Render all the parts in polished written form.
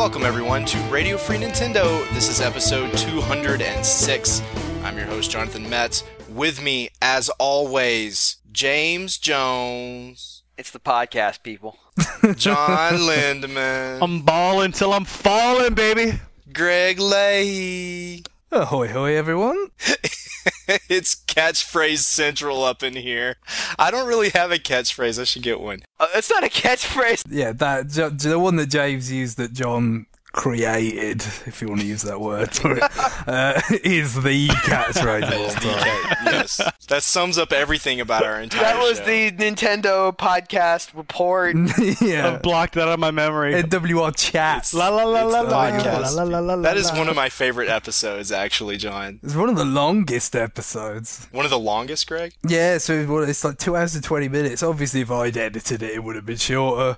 Welcome everyone to Radio Free Nintendo. This is episode 206. I'm your host, Jonathan Metz. With me, as always, James Jones. It's the podcast, people. John Lindemann. I'm balling till I'm falling, baby. Greg Leahy. Ahoy, hoy, everyone. It's catchphrase central up in here. I don't really have a catchphrase. I should get one. It's not a catchphrase. Yeah, the one that James used that John created, if you want to use that word for it, is the catchphrase of all time. Yes. That sums up everything about our entire That was show. the Nintendo podcast report. Yeah. I blocked that out of my memory. NWR chats. La la la It's la the la podcast. la la la la. That is one of my favorite episodes, actually, John. It's one of the longest episodes. One of the longest, Greg? Yeah, so it's like 2 hours and 20 minutes. Obviously, if I'd edited it, it would have been shorter.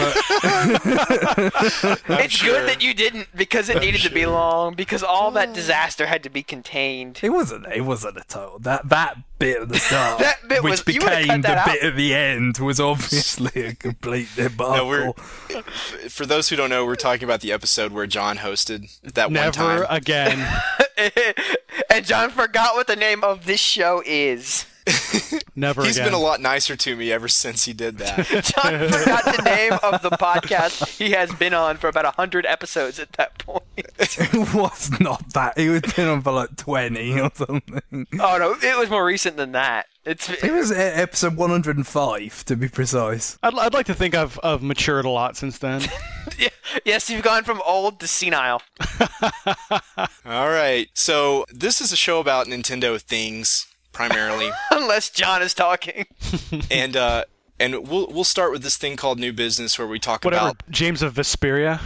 It's good that you didn't, because it needed to be long, because all that disaster had to be contained. It wasn't a total. That bit at the start, That bit which was- you would've became cut that the out. bit at the end, was obviously a complete debacle. For those who don't know, we're talking about the episode where John hosted that one time. Never again. And John forgot what the name of this show is. Never He's again. been a lot nicer to me ever since he did that. John forgot the name of the podcast he has been on for about 100 episodes at that point. It was not that. He was been on for like 20 or something. Oh no, it was more recent than that. It was episode 105, to be precise. I'd like to think I've matured a lot since then. Yes, you've gone from old to senile. All right. So this is a show about Nintendo things, primarily. Unless John is talking. and we'll start with this thing called New Business, where we talk Whatever. about... James of Vesperia.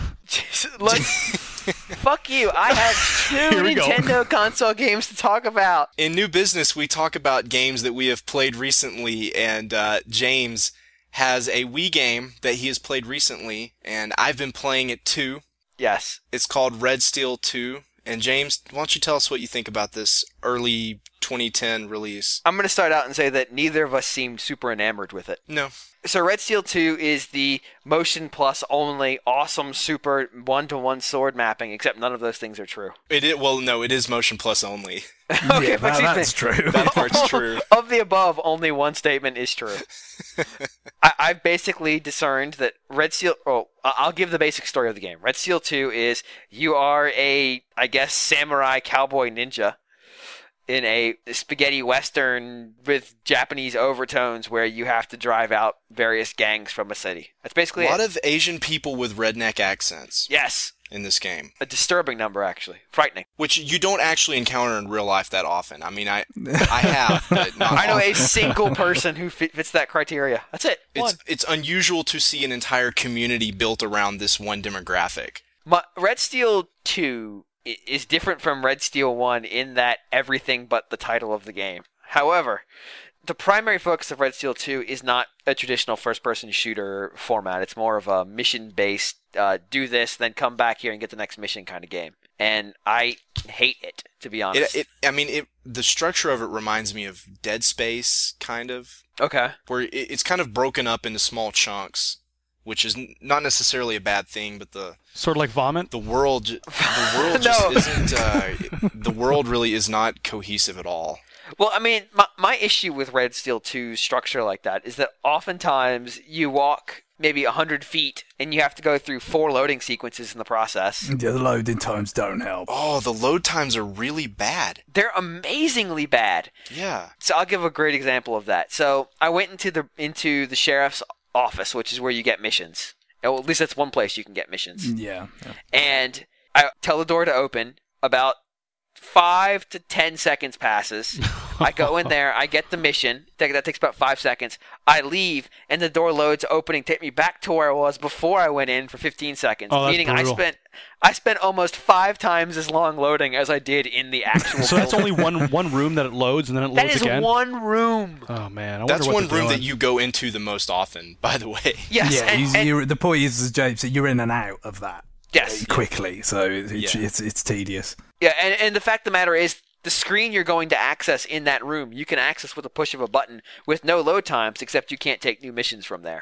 Fuck you. I have two Here we go. Nintendo console games to talk about. In New Business, we talk about games that we have played recently, and James has a Wii game that he has played recently, and I've been playing it too. Yes. It's called Red Steel 2. And James, why don't you tell us what you think about this early 2010 release? I'm going to start out and say that neither of us seemed super enamored with it. No. So Red Steel 2 is the motion plus only awesome super one-to-one sword mapping, except none of those things are true. It is motion plus only. Okay, Yeah, but excuse me. that's true. That part's true. Of the above, only one statement is true. I've basically discerned that Red Steel... Oh, I'll give the basic story of the game. Red Steel 2 is you are a, I guess, samurai cowboy ninja in a spaghetti western with Japanese overtones where you have to drive out various gangs from a city. That's basically A lot it. of Asian people with redneck accents Yes. in this game, A disturbing number, actually. Frightening. which you don't actually encounter in real life that often. I mean, I have, but not I know a often. single person who fits that criteria. That's it. One. It's unusual to see an entire community built around this one demographic. Red Steel 2 is different from Red Steel 1 in that everything but the title of the game. However, the primary focus of Red Steel 2 is not a traditional first-person shooter format. It's more of a mission-based, do this, then come back here and get the next mission kind of game. And I hate it, to be honest. The structure of it reminds me of Dead Space, kind of, Okay. where it's kind of broken up into small chunks, which is not necessarily a bad thing, but the Sort of like vomit. world just No. isn't. The world really is not cohesive at all. Well, I mean, my issue with Red Steel 2's structure like that is that oftentimes you walk maybe 100 feet and you have to go through 4 loading sequences in the process. Yeah, the loading times don't help. Oh, the load times are really bad. They're amazingly bad. Yeah. So I'll give a great example of that. So I went into the sheriff's office, which is where you get missions. Well, at least that's one place you can get missions. Yeah. And I tell the door to open. About 5 to 10 seconds passes. I go in there. I get the mission. That takes about 5 seconds. I leave, and the door loads, opening, take me back to where I was before I went in for 15 seconds. Oh, that's meaning brutal. I spent almost 5 times as long loading as I did in the actual. So that's building. only one room that it loads and then it That loads is again? one room. Oh, man. I That's wonder what one they're room doing. that you go into the most often, by the way. Yes. Yeah, and- the point is, as James said, you're in and out of that Yes. quickly, so Yeah. it's tedious. Yeah, and the fact of the matter is, the screen you're going to access in that room, you can access with a push of a button with no load times, except you can't take new missions from there.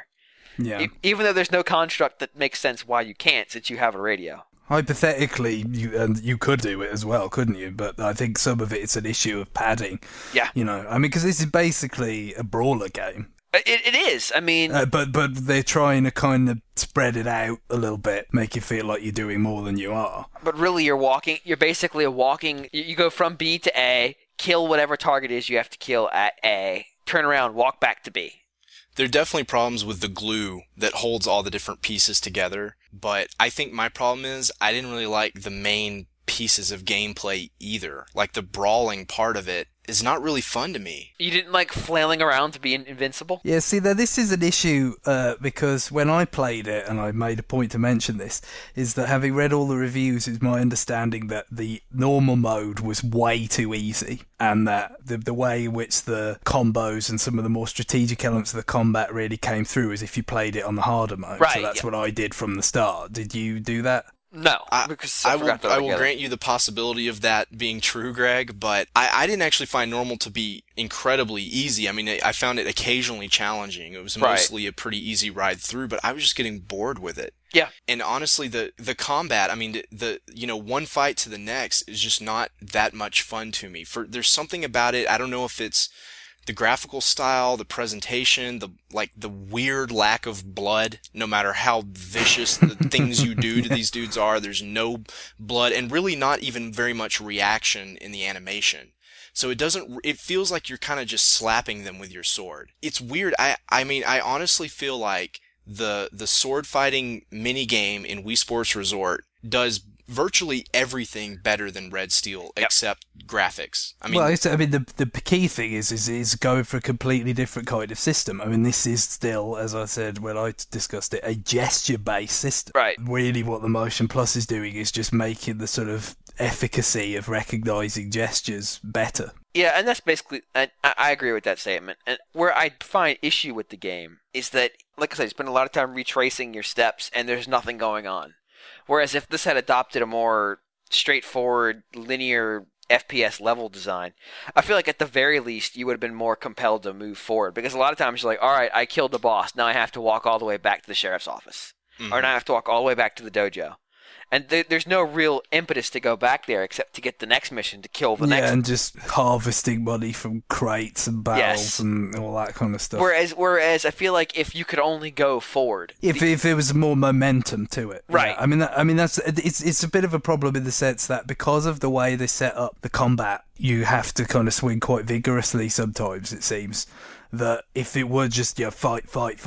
Yeah. Even though there's no construct that makes sense why you can't, since you have a radio. Hypothetically, you could do it as well, couldn't you? But I think some of it's an issue of padding. Yeah. You know, I mean, because this is basically a brawler game. It is. I mean, but they're trying to kind of spread it out a little bit, make you feel like you're doing more than you are. but really, you're basically walking. You go from B to A, kill whatever target is you have to kill at A, turn around, walk back to B. There are definitely problems with the glue that holds all the different pieces together, but I think my problem is I didn't really like the main pieces of gameplay either. Like the brawling part of it is not really fun to me. You didn't like flailing around to be invincible? Yeah, see, this is an issue because when I played it, and I made a point to mention this, is that having read all the reviews, it's my understanding that the normal mode was way too easy, and that the way in which the combos and some of the more strategic elements of the combat really came through is if you played it on the harder mode. Right, so that's yeah. what I did from the start. Did you do that? No, because I forgot that will altogether. grant you the possibility of that being true, Greg, but I didn't actually find normal to be incredibly easy. I mean, I found it occasionally challenging. It was Right. mostly a pretty easy ride through, but I was just getting bored with it. Yeah. And honestly, the combat, I mean, the one fight to the next is just not that much fun to me. There's something about it. I don't know if it's the graphical style, the presentation, the weird lack of blood. No matter how vicious the things you do to these dudes are, there's no blood, and really not even very much reaction in the animation. So it feels like you're kind of just slapping them with your sword. It's weird. I mean, I honestly feel like the sword fighting mini game in Wii Sports Resort does virtually everything better than Red Steel, except graphics. I mean, the key thing is going for a completely different kind of system. I mean, this is still, as I said when I discussed it, a gesture-based system. Right. Really, what the Motion Plus is doing is just making the sort of efficacy of recognizing gestures better. Yeah, and that's basically, and I agree with that statement. And where I find issue with the game is that, like I said, you spend a lot of time retracing your steps, and there's nothing going on. Whereas if this had adopted a more straightforward, linear FPS level design, I feel like at the very least you would have been more compelled to move forward. Because a lot of times you're like, all right, I killed the boss, now I have to walk all the way back to the sheriff's office. Mhm. Or now I have to walk all the way back to the dojo. And there's no real impetus to go back there except to get the next mission to kill the next. Yeah, and just harvesting money from crates and barrels Yes. and all that kind of stuff. Whereas I feel like if you could only go forward, If there was more momentum to it, Right. Yeah. I mean that's it's a bit of a problem in the sense that because of the way they set up the combat, you have to kind of swing quite vigorously sometimes. It seems that if it were just fight,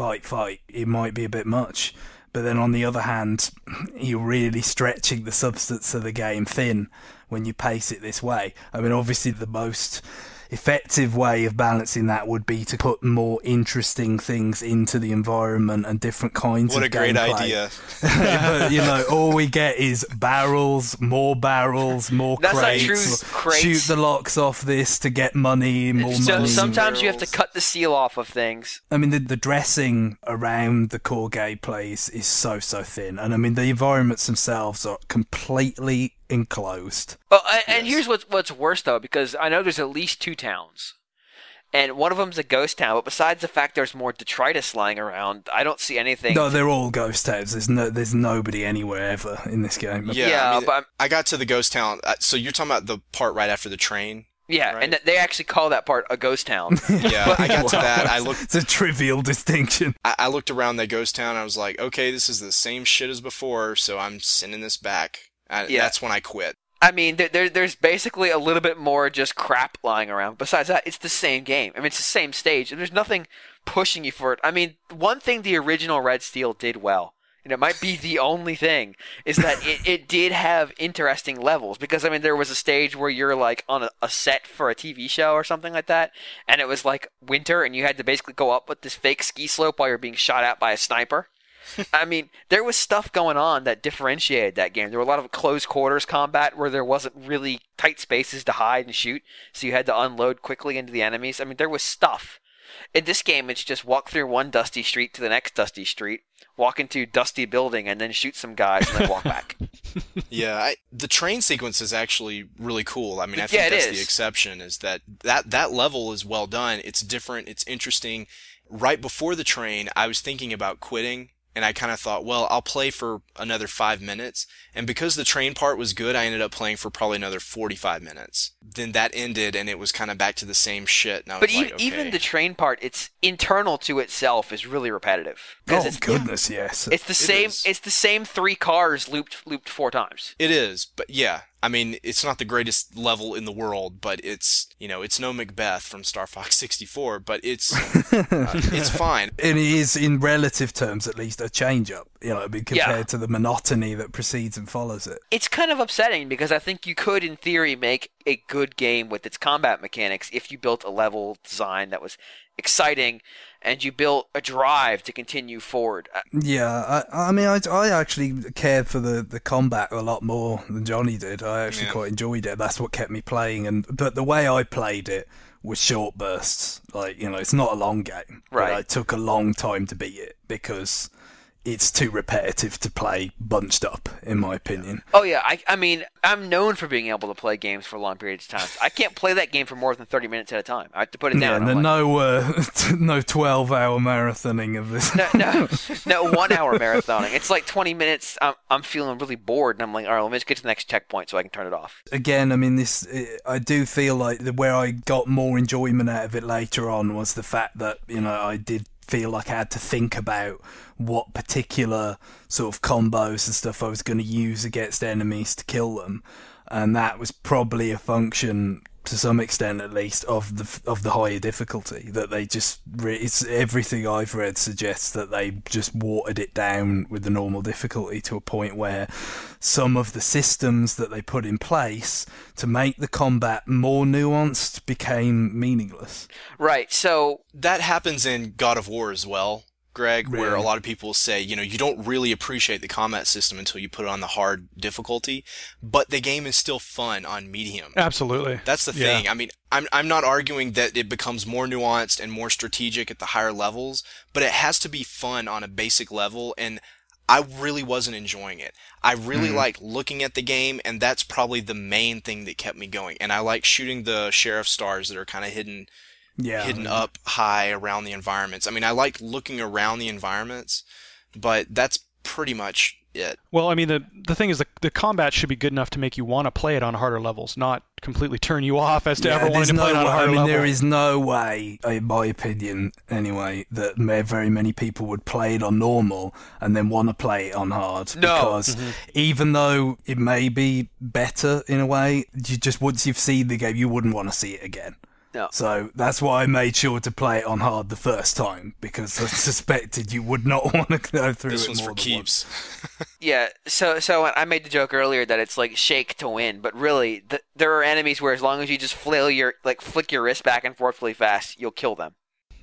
it might be a bit much. But then on the other hand, you're really stretching the substance of the game thin when you pace it this way. I mean, obviously the most effective way of balancing that would be to put more interesting things into the environment and different kinds what of a great gameplay. idea. But, all we get is barrels, more That's not crates. true. Crates. Shoot the locks off this to get money, more so money. sometimes you have to cut the seal off of things. I mean, the dressing around the core gameplay is so thin. And I mean, the environments themselves are completely enclosed. Well, and here's what's worse though, because I know there's at least 2 towns, and one of them's a ghost town. But besides the fact there's more detritus lying around, I don't see anything. No, they're all ghost towns. There's nobody anywhere ever in this game. Yeah, but I got to the ghost town. So you're talking about the part right after the train? yeah, right. and they actually call that part a ghost town. Yeah, I got to that. It's a trivial distinction. I looked around that ghost town. I was like, okay, this is the same shit as before, so I'm sending this back. Yeah. That's when I quit. I mean, there's basically a little bit more just crap lying around. Besides that, it's the same game. I mean, it's the same stage, and there's nothing pushing you for it. I mean, one thing the original Red Steel did well, and it might be the only thing, is that it did have interesting levels. Because, I mean, there was a stage where you're, like, on a set for a TV show or something like that, and it was, like, winter, and you had to basically go up with this fake ski slope while you're being shot at by a sniper. I mean, there was stuff going on that differentiated that game. There were a lot of close quarters combat where there wasn't really tight spaces to hide and shoot, so you had to unload quickly into the enemies. I mean, there was stuff. In this game, it's just walk through one dusty street to the next dusty street, walk into dusty building, and then shoot some guys and then walk back. Yeah, the train sequence is actually really cool. I mean, I Yeah, think it that's is. the exception, is that level is well done. It's different, it's interesting, right before the train, I was thinking about quitting. And I kind of thought, well, I'll play for another 5 minutes. And because the train part was good, I ended up playing for probably another 45 minutes. Then that ended, and it was kind of back to the same shit. And I was But like, okay. even the train part, it's internal to itself is really repetitive. Oh It's, goodness, yes. it's the same. is. It's the same 3 cars looped 4 times. It is, but yeah. I mean, it's not the greatest level in the world, but it's, it's no Macbeth from Star Fox 64, but it's fine. And it is, in relative terms at least, a change up, compared to the monotony that precedes and follows it. It's kind of upsetting because I think you could, in theory, make a good game with its combat mechanics if you built a level design that was exciting and you built a drive to continue forward. Yeah, I mean, I actually cared for the combat a lot more than Johnny did. I actually quite enjoyed it. That's what kept me playing. But the way I played it was short bursts. Like, it's not a long game. Right. But I took a long time to beat it because it's too repetitive to play bunched up, in my opinion. Oh yeah, I mean, I'm known for being able to play games for long periods of time. I can't play that game for more than 30 minutes at a time. I have to put it Yeah, down. and no 12-hour marathoning of this. No 1 hour marathoning. It's like 20 minutes. I'm feeling really bored, and I'm like, all right, let me just get to the next checkpoint so I can turn it off. Again, I mean, I do feel like where I got more enjoyment out of it later on was the fact that, I did feel like I had to think about what particular sort of combos and stuff I was going to use against enemies to kill them, and that was probably a function, to some extent at least, of the higher difficulty. That they just it's everything I've read suggests that they just watered it down with the normal difficulty to a point where some of the systems that they put in place to make the combat more nuanced became meaningless. Right. So That happens in God of War as well, Greg, where Really? a lot of people say, you don't really appreciate the combat system until you put it on the hard difficulty, but the game is still fun on medium. Absolutely. That's the Yeah. thing. I mean, I'm not arguing that it becomes more nuanced and more strategic at the higher levels, but it has to be fun on a basic level, and I really wasn't enjoying it. I really like looking at the game, and that's probably the main thing that kept me going. And I like shooting the sheriff stars that are kind of hidden up high around the environments. I mean, I like looking around the environments, but that's pretty much it. Well, I mean, the thing is, the combat should be good enough to make you want to play it on harder levels, not completely turn you off as to ever wanting to play it on a harder level. There is no way, in my opinion anyway, that very many people would play it on normal and then want to play it on hard. No. Because even though it may be better in a way, once you've seen the game, you wouldn't want to see it again. No. So that's why I made sure to play it on hard the first time, because I suspected you would not want to go through This it one's more for than keeps. yeah, so I made the joke earlier that it's like shake to win, but really there are enemies where as long as you just flick your wrist back and forth really fast, you'll kill them.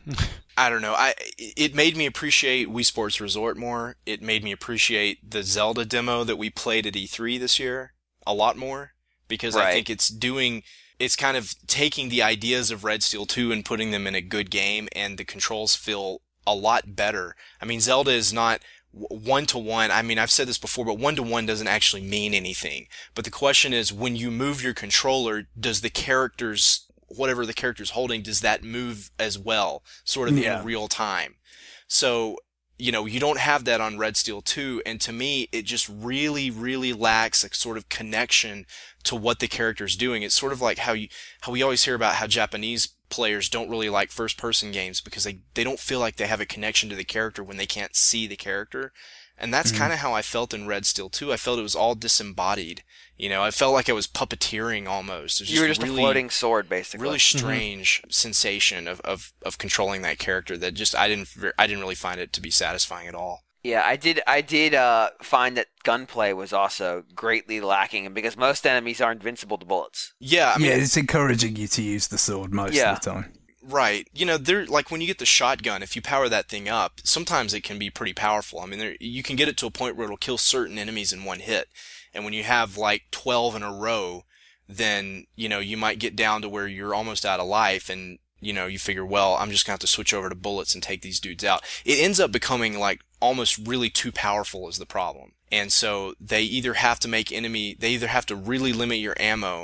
I don't know. It made me appreciate Wii Sports Resort more. It made me appreciate the Zelda demo that we played at E3 this year a lot more, because I Right. think it's kind of taking the ideas of Red Steel 2 and putting them in a good game, and the controls feel a lot better. I mean, Zelda is not one-to-one. I mean, I've said this before, but one-to-one doesn't actually mean anything. But the question is, when you move your controller, does the characters, whatever the character's holding, does that move as well, sort of in real time? So, you don't have that on Red Steel 2, and to me, it just really, really lacks a sort of connection to what the character's doing. It's sort of like how we always hear about how Japanese players don't really like first-person games because they don't feel like they have a connection to the character when they can't see the character. And that's kind of how I felt in Red Steel 2. I felt it was all disembodied. I felt like I was puppeteering almost. It was You were just really, a floating sword, basically. really strange sensation of controlling that character that just I didn't really find it to be satisfying at all. Yeah, I did find that gunplay was also greatly lacking, and because most enemies are invincible to bullets. Yeah, I mean, it's encouraging you to use the sword most of the time. right. They're like when you get the shotgun, if you power that thing up, sometimes it can be pretty powerful. I mean, you can get it to a point where it'll kill certain enemies in one hit. And when you have like 12 in a row, then, you might get down to where you're almost out of life, and, you figure, well, I'm just going to have to switch over to bullets and take these dudes out. It ends up becoming like almost really too powerful is the problem. And so they either have to really limit your ammo,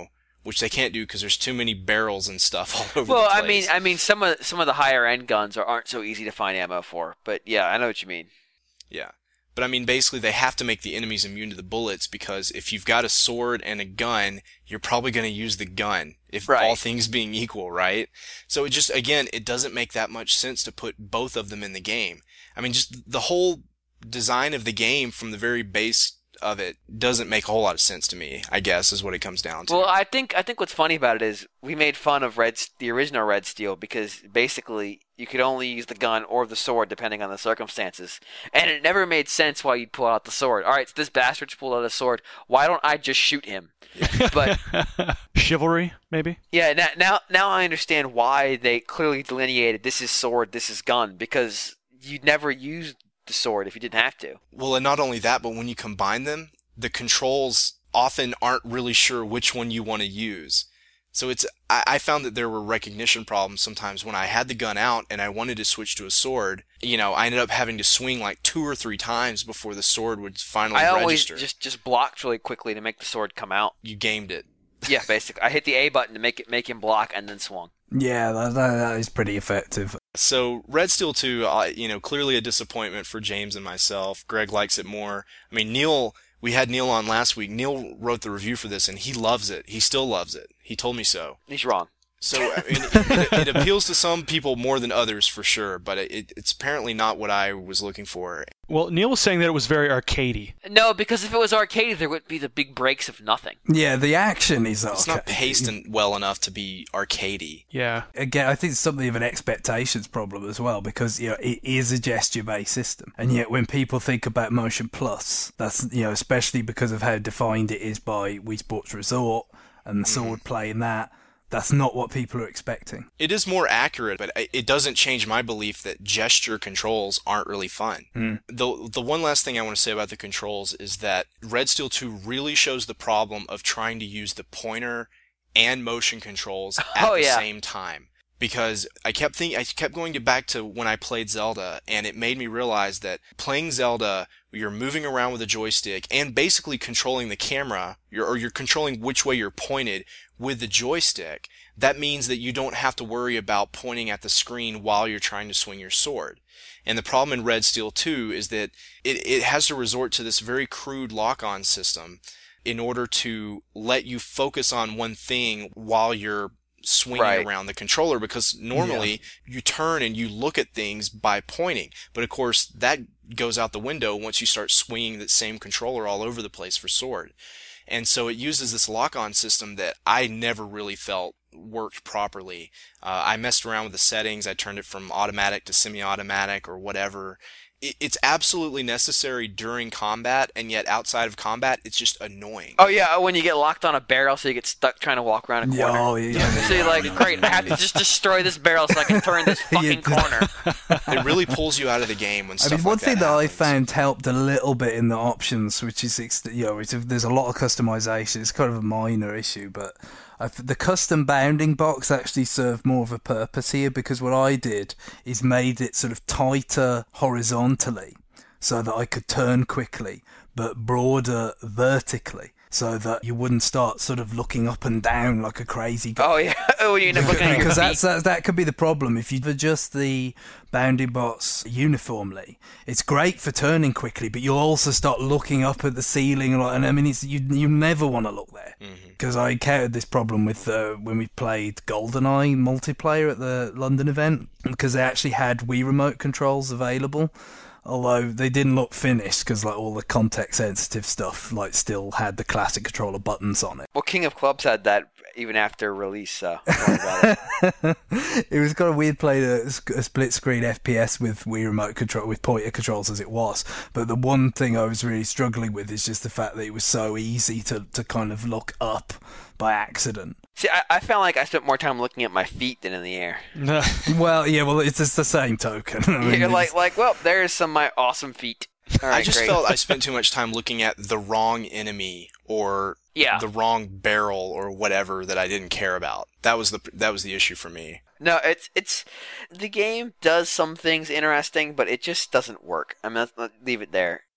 which they can't do because there's too many barrels and stuff all over Well, the place. I mean, some of the higher end guns aren't so easy to find ammo for. But yeah, I know what you mean. Yeah. But I mean, basically, they have to make the enemies immune to the bullets because if you've got a sword and a gun, you're probably going to use the gun, if Right. all things being equal, right? So it just, again, it doesn't make that much sense to put both of them in the game. I mean, just the whole design of the game from the very base of it doesn't make a whole lot of sense to me, I guess, is what it comes down to. Well, I think what's funny about it is we made fun of the original Red Steel because basically you could only use the gun or the sword depending on the circumstances, and it never made sense why you'd pull out the sword. All right, so this bastard's pulled out a sword. Why don't I just shoot him? But Chivalry, maybe? yeah, now I understand why they clearly delineated this is sword, this is gun, because you'd never use the sword if you didn't have to. Well, and not only that, but when you combine them, the controls often aren't really sure which one you want to use. So I found that there were recognition problems sometimes when I had the gun out and I wanted to switch to a sword. You know, I ended up having to swing like 2 or 3 times before the sword would finally register. I always just blocked really quickly to make the sword come out. You gamed it. Yeah, basically. I hit the A button to make him block and then swung. Yeah, that is pretty effective. So Red Steel 2, clearly a disappointment for James and myself. Greg likes it more. I mean, we had Neil on last week. Neil wrote the review for this, and he loves it. He still loves it. He told me so. He's wrong. So I mean, it appeals to some people more than others for sure, but it's apparently not what I was looking for. Well, Neil was saying that it was very arcadey. No, because if it was arcade, there wouldn't be the big breaks of nothing. Yeah, the action is It's not paced well enough to be arcadey. Yeah. Again, I think it's something of an expectations problem as well, because it is a gesture-based system, and yet when people think about Motion Plus, that's especially because of how defined it is by Wii Sports Resort and the sword play in that. That's not what people are expecting. It is more accurate, but it doesn't change my belief that gesture controls aren't really fun. The one last thing I want to say about the controls is that Red Steel 2 really shows the problem of trying to use the pointer and motion controls at the same time. Because I kept going back to when I played Zelda, and it made me realize that playing Zelda, you're moving around with a joystick and basically controlling the camera, you're controlling which way you're pointed with the joystick. That means that you don't have to worry about pointing at the screen while you're trying to swing your sword. And the problem in Red Steel 2 is that it has to resort to this very crude lock-on system in order to let you focus on one thing while you're swinging around the controller, because normally you turn and you look at things by pointing, but of course that goes out the window once you start swinging the same controller all over the place for sword. And so it uses this lock-on system that I never really felt worked properly. I messed around with the settings. I turned it from automatic to semi-automatic or whatever. It's absolutely necessary during combat, and yet outside of combat, it's just annoying. Oh yeah, when you get locked on a barrel, so you get stuck trying to walk around a corner. Oh yeah. So you're like, great, I have to just destroy this barrel so I can turn this fucking corner. It really pulls you out of the game when stuff like that one thing that I happens. found helped a little bit in the options, which is there's a lot of customization. It's kind of a minor issue, but the custom bounding box actually served more of a purpose here, because what I did is made it sort of tighter horizontally so that I could turn quickly, but broader vertically, so that you wouldn't start sort of looking up and down like a crazy guy. Oh yeah, when you end up looking at your Because feet. that could be the problem. If you adjust the bounding box uniformly, it's great for turning quickly, but you'll also start looking up at the ceiling, and I mean, you never want to look there. Because I encountered this problem with when we played GoldenEye multiplayer at the London event, because they actually had Wii remote controls available. Although they didn't look finished, because like all the context sensitive stuff like still had the classic controller buttons on it. Well, King of Clubs had that even after release. Don't worry about it. It was kind of weird playing a split screen FPS with Wii remote control, with pointer controls as it was. But the one thing I was really struggling with is just the fact that it was so easy to kind of look up by accident. See, I found like I spent more time looking at my feet than in the air. Well, it's just the same token. I mean, You're like, well, there's some of my awesome feet. All right, I just great. felt I spent too much time looking at the wrong enemy or the wrong barrel or whatever that I didn't care about. That was the issue for me. No, it's the game does some things interesting, but it just doesn't work. I mean, let's leave it there.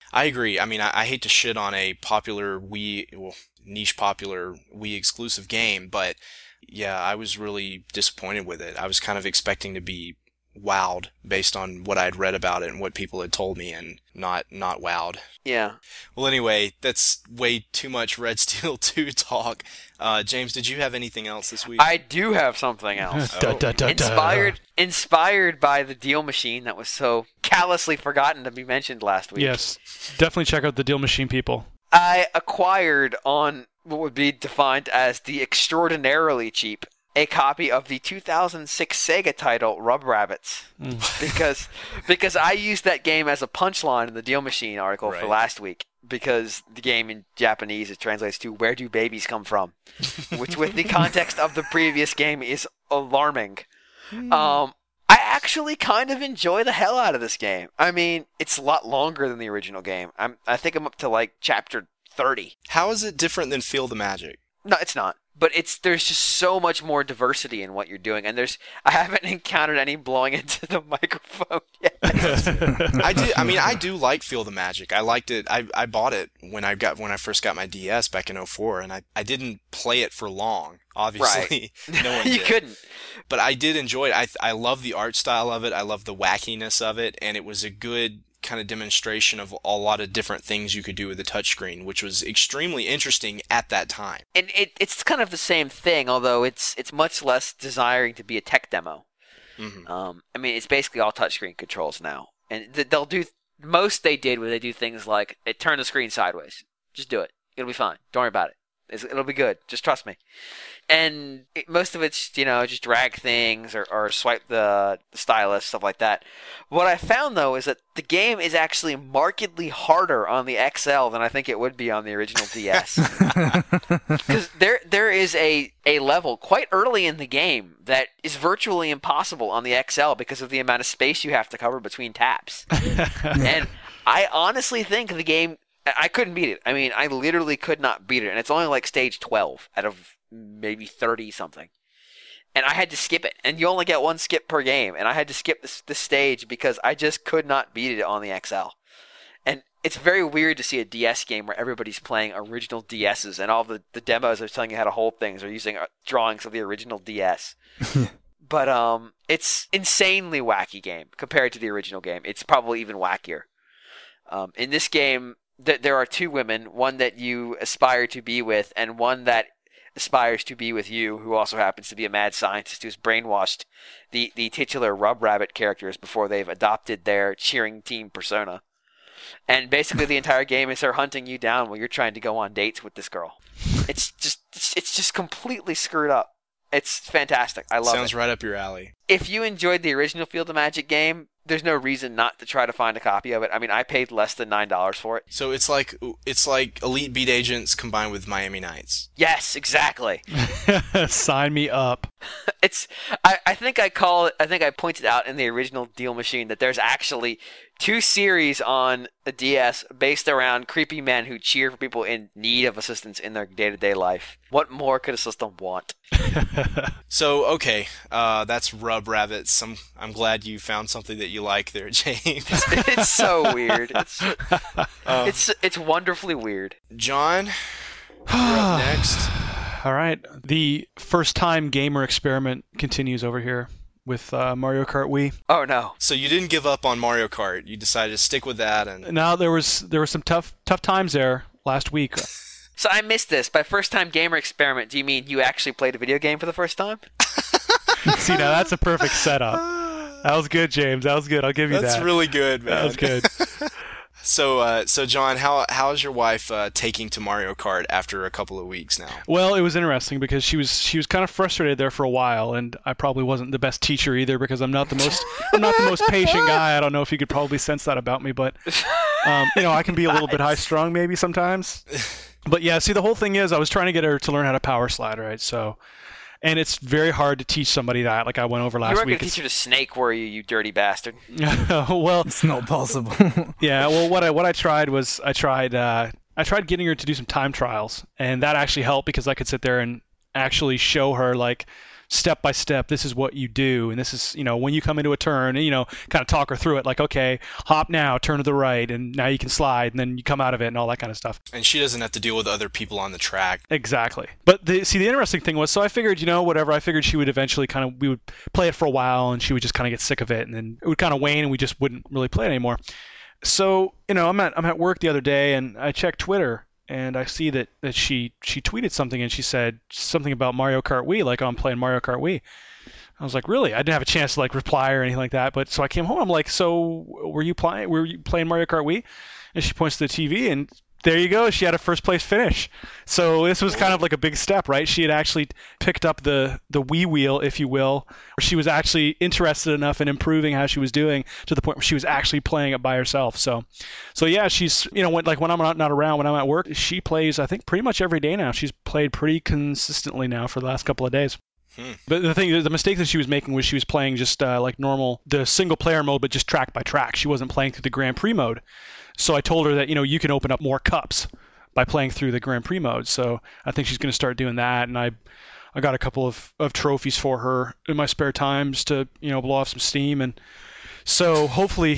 I agree. I mean, I hate to shit on a niche popular Wii exclusive game, but yeah, I was really disappointed with it. I was kind of expecting to be wowed based on what I'd read about it and what people had told me, and not wowed. Yeah. Well, anyway, that's way too much Red Steel 2 talk. James, did you have anything else this week? I do have something else. Inspired by the Deal Machine that was so callously forgotten to be mentioned last week. Yes, definitely check out the Deal Machine, people. I acquired on what would be defined as the extraordinarily cheap a copy of the 2006 Sega title Rub Rabbits because I used that game as a punchline in the Deal Machine article for last week, because the game in Japanese it translates to "Where do babies come from?" which with the context of the previous game is alarming. I actually kind of enjoy the hell out of this game. I mean, it's a lot longer than the original game. I think I'm up to like chapter 30. How is it different than Feel the Magic? No, it's not. But there's just so much more diversity in what you're doing, and I haven't encountered any blowing into the microphone yet. I do like Feel the Magic. I liked it. I bought it when I first got my DS back in 2004, and I didn't play it for long. Obviously, right. No one did. You couldn't. But I did enjoy it. I love the art style of it. I love the wackiness of it, and it was a good kind of demonstration of a lot of different things you could do with the touchscreen, which was extremely interesting at that time. And it's kind of the same thing, although it's much less desiring to be a tech demo. Mm-hmm. I mean, it's basically all touchscreen controls now, and they'll do most they did where they do things like turn the screen sideways. Just do it; it'll be fine. Don't worry about it. It'll be good. Just trust me. And most of it's, just drag things or swipe the stylus, stuff like that. What I found, though, is that the game is actually markedly harder on the XL than I think it would be on the original DS. Because there is a level quite early in the game that is virtually impossible on the XL because of the amount of space you have to cover between taps. And I honestly think the game... I couldn't beat it. I mean, I literally could not beat it. And it's only like stage 12 out of maybe 30 something. And I had to skip it. And you only get one skip per game. And I had to skip this stage because I just could not beat it on the XL. And it's very weird to see a DS game where everybody's playing original DSs. And all the demos are telling you how to hold things or using drawings of the original DS. But it's insanely wacky game compared to the original game. It's probably even wackier. In this game... there are two women, one that you aspire to be with, and one that aspires to be with you, who also happens to be a mad scientist who's brainwashed the titular Rub Rabbit characters before they've adopted their cheering team persona. And basically the entire game is her hunting you down while you're trying to go on dates with this girl. It's just completely screwed up. It's fantastic. I love it. Sounds right up your alley. If you enjoyed the original Field of Magic game, there's no reason not to try to find a copy of it. I mean, I paid less than $9 for it. So it's like Elite Beat Agents combined with Miami Nights. Yes, exactly. Sign me up. I think I pointed out in the original Deal Machine that there's actually 2 series on a DS based around creepy men who cheer for people in need of assistance in their day-to-day life. What more could a system want? So, okay, that's Rub Rabbits. I'm glad you found something that you like there, James. It's so weird. It's wonderfully weird. John, you're up next. All right. The first-time gamer experiment continues over here with Mario Kart Wii. Oh no! So you didn't give up on Mario Kart. You decided to stick with that, and now there were some tough times there last week. So I missed this. By first-time gamer experiment, do you mean you actually played a video game for the first time? See, now that's a perfect setup. That was good, James. That was good. I'll give you that. That's really good, man. That was good. So John, how's your wife taking to Mario Kart after a couple of weeks now? Well, it was interesting because she was kind of frustrated there for a while, and I probably wasn't the best teacher either because I'm not the most patient guy. I don't know if you could probably sense that about me, but I can be a little bit high-strung maybe sometimes. But yeah, see, the whole thing is I was trying to get her to learn how to power slide, right? So, and it's very hard to teach somebody that, like I went over last week. You weren't going to teach her to snake, were you, you dirty bastard? Well, it's not possible. Yeah, well, what I tried was I tried getting her to do some time trials, and that actually helped because I could sit there and actually show her like step by step, this is what you do, and this is, when you come into a turn, and, kind of talk her through it, like, okay, hop now, turn to the right, and now you can slide, and then you come out of it, and all that kind of stuff. And she doesn't have to deal with other people on the track. Exactly. But the interesting thing was, so I figured, whatever, I figured she would eventually we would play it for a while, and she would just kind of get sick of it, and then it would kind of wane, and we just wouldn't really play it anymore. So, I'm at work the other day, and I checked Twitter, and I see that she tweeted something, and she said something about Mario Kart Wii, like, I'm playing Mario Kart Wii. I was like, really? I didn't have a chance to reply or anything like that. But so I came home. I'm like, so were you playing Mario Kart Wii? And she points to the TV, and there you go. She had a first place finish. So this was kind of like a big step, right? She had actually picked up the Wii wheel, if you will. She was actually interested enough in improving how she was doing to the point where she was actually playing it by herself. So yeah, she's, when I'm not around, when I'm at work, she plays, I think, pretty much every day now. She's played pretty consistently now for the last couple of days. But the mistake that she was making was she was playing just like normal, the single player mode, but just track by track. She wasn't playing through the Grand Prix mode. So I told her that, you can open up more cups by playing through the Grand Prix mode. So I think she's going to start doing that. And I got a couple of trophies for her in my spare times to, blow off some steam. And so hopefully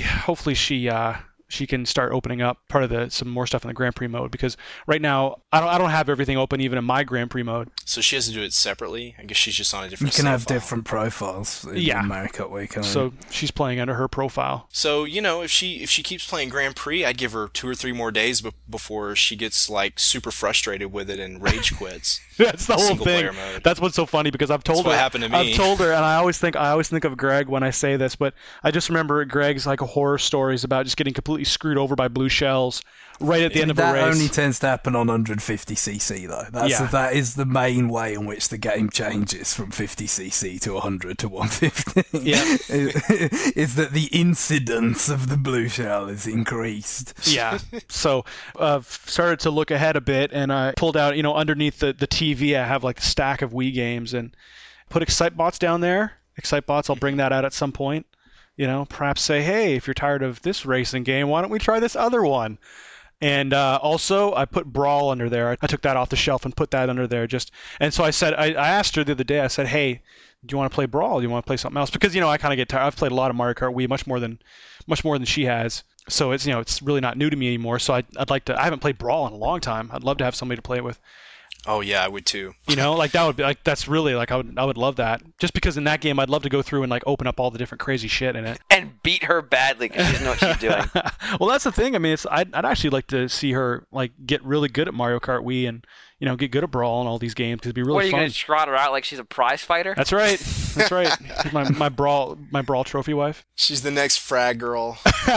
she can start opening up part of some more stuff in the Grand Prix mode, because right now I don't have everything open even in my Grand Prix mode. So she has to do it separately? I guess she's just on a different You can have file. different profiles in Mario Kart Wii. So she's playing under her profile. So, if she keeps playing Grand Prix, I'd give her 2 or 3 more days before she gets super frustrated with it and rage quits. That's the whole Single thing. player mode. That's what's so funny, because I've told That's her. what happened to me. I've told her, and I always think of Greg when I say this, but I just remember Greg's horror stories about just getting completely screwed over by blue shells right at the end of a race. That only tends to happen on 150cc though. That is the main way in which the game changes from 50cc to 100 to 150. Yeah. Is that the incidence of the blue shell is increased. Yeah. So I've started to look ahead a bit, and I pulled out, underneath the TV, I have a stack of Wii games, and put Excitebots down there. Excitebots, I'll bring that out at some point. Perhaps say, hey, if you're tired of this racing game, why don't we try this other one? And also, I put Brawl under there. I took that off the shelf and put that under there. And so I said, I asked her the other day, I said, hey, do you want to play Brawl? Do you want to play something else? Because, I kind of get tired. I've played a lot of Mario Kart Wii, much more than she has. So it's, it's really not new to me anymore. So I haven't played Brawl in a long time. I'd love to have somebody to play it with. Oh yeah, I would too. That would be that's really I would love that. Just because in that game I'd love to go through and open up all the different crazy shit in it. And beat her badly because she doesn't know what she's doing. Well, that's the thing. I mean, I'd actually like to see her get really good at Mario Kart Wii and get good at Brawl and all these games, because it'd be really fun. What, are you going to trot her out like she's a prize fighter? That's right. That's right. She's my Brawl trophy wife. She's the next frag girl.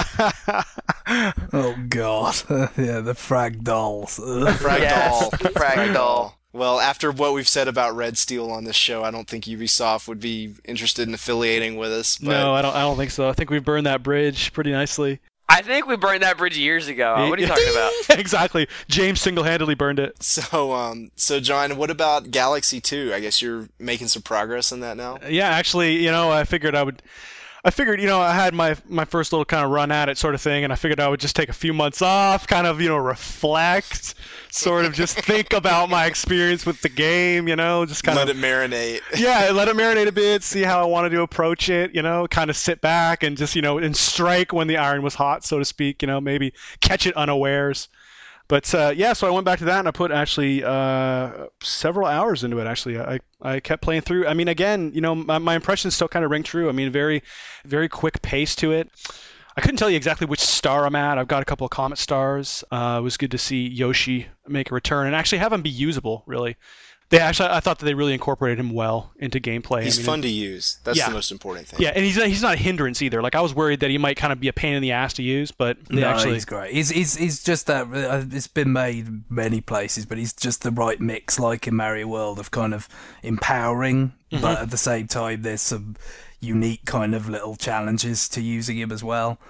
Oh God. Yeah, the frag dolls. Frag doll. Well, after what we've said about Red Steel on this show, I don't think Ubisoft would be interested in affiliating with us. But... No, I don't think so. I think we've burned that bridge pretty nicely. I think we burned that bridge years ago. What are you talking about? Exactly. James single-handedly burned it. So John, what about Galaxy 2? I guess you're making some progress in that now? Yeah, actually, I figured I had my first little kind of run at it sort of thing, and I figured I would just take a few months off, kind of, reflect, sort of just think about my experience with the game, just kind of... Let it marinate. Yeah, let it marinate a bit, see how I wanted to approach it, kind of sit back and just, and strike when the iron was hot, so to speak, maybe catch it unawares. But so I went back to that, and I put actually several hours into it. Actually, I kept playing through. I mean, again, my impressions still kind of ring true. I mean, very, very quick pace to it. I couldn't tell you exactly which star I'm at. I've got a couple of Comet stars. It was good to see Yoshi make a return and actually have him be usable, really. I thought that they really incorporated him well into gameplay. He's fun to use. That's the most important thing. Yeah, and he's not a hindrance either. I was worried that he might kind of be a pain in the ass to use, but he's great. He's just that. It's been made many places, but he's just the right mix, like in Mario World, of kind of empowering, but at the same time, there's some unique kind of little challenges to using him as well.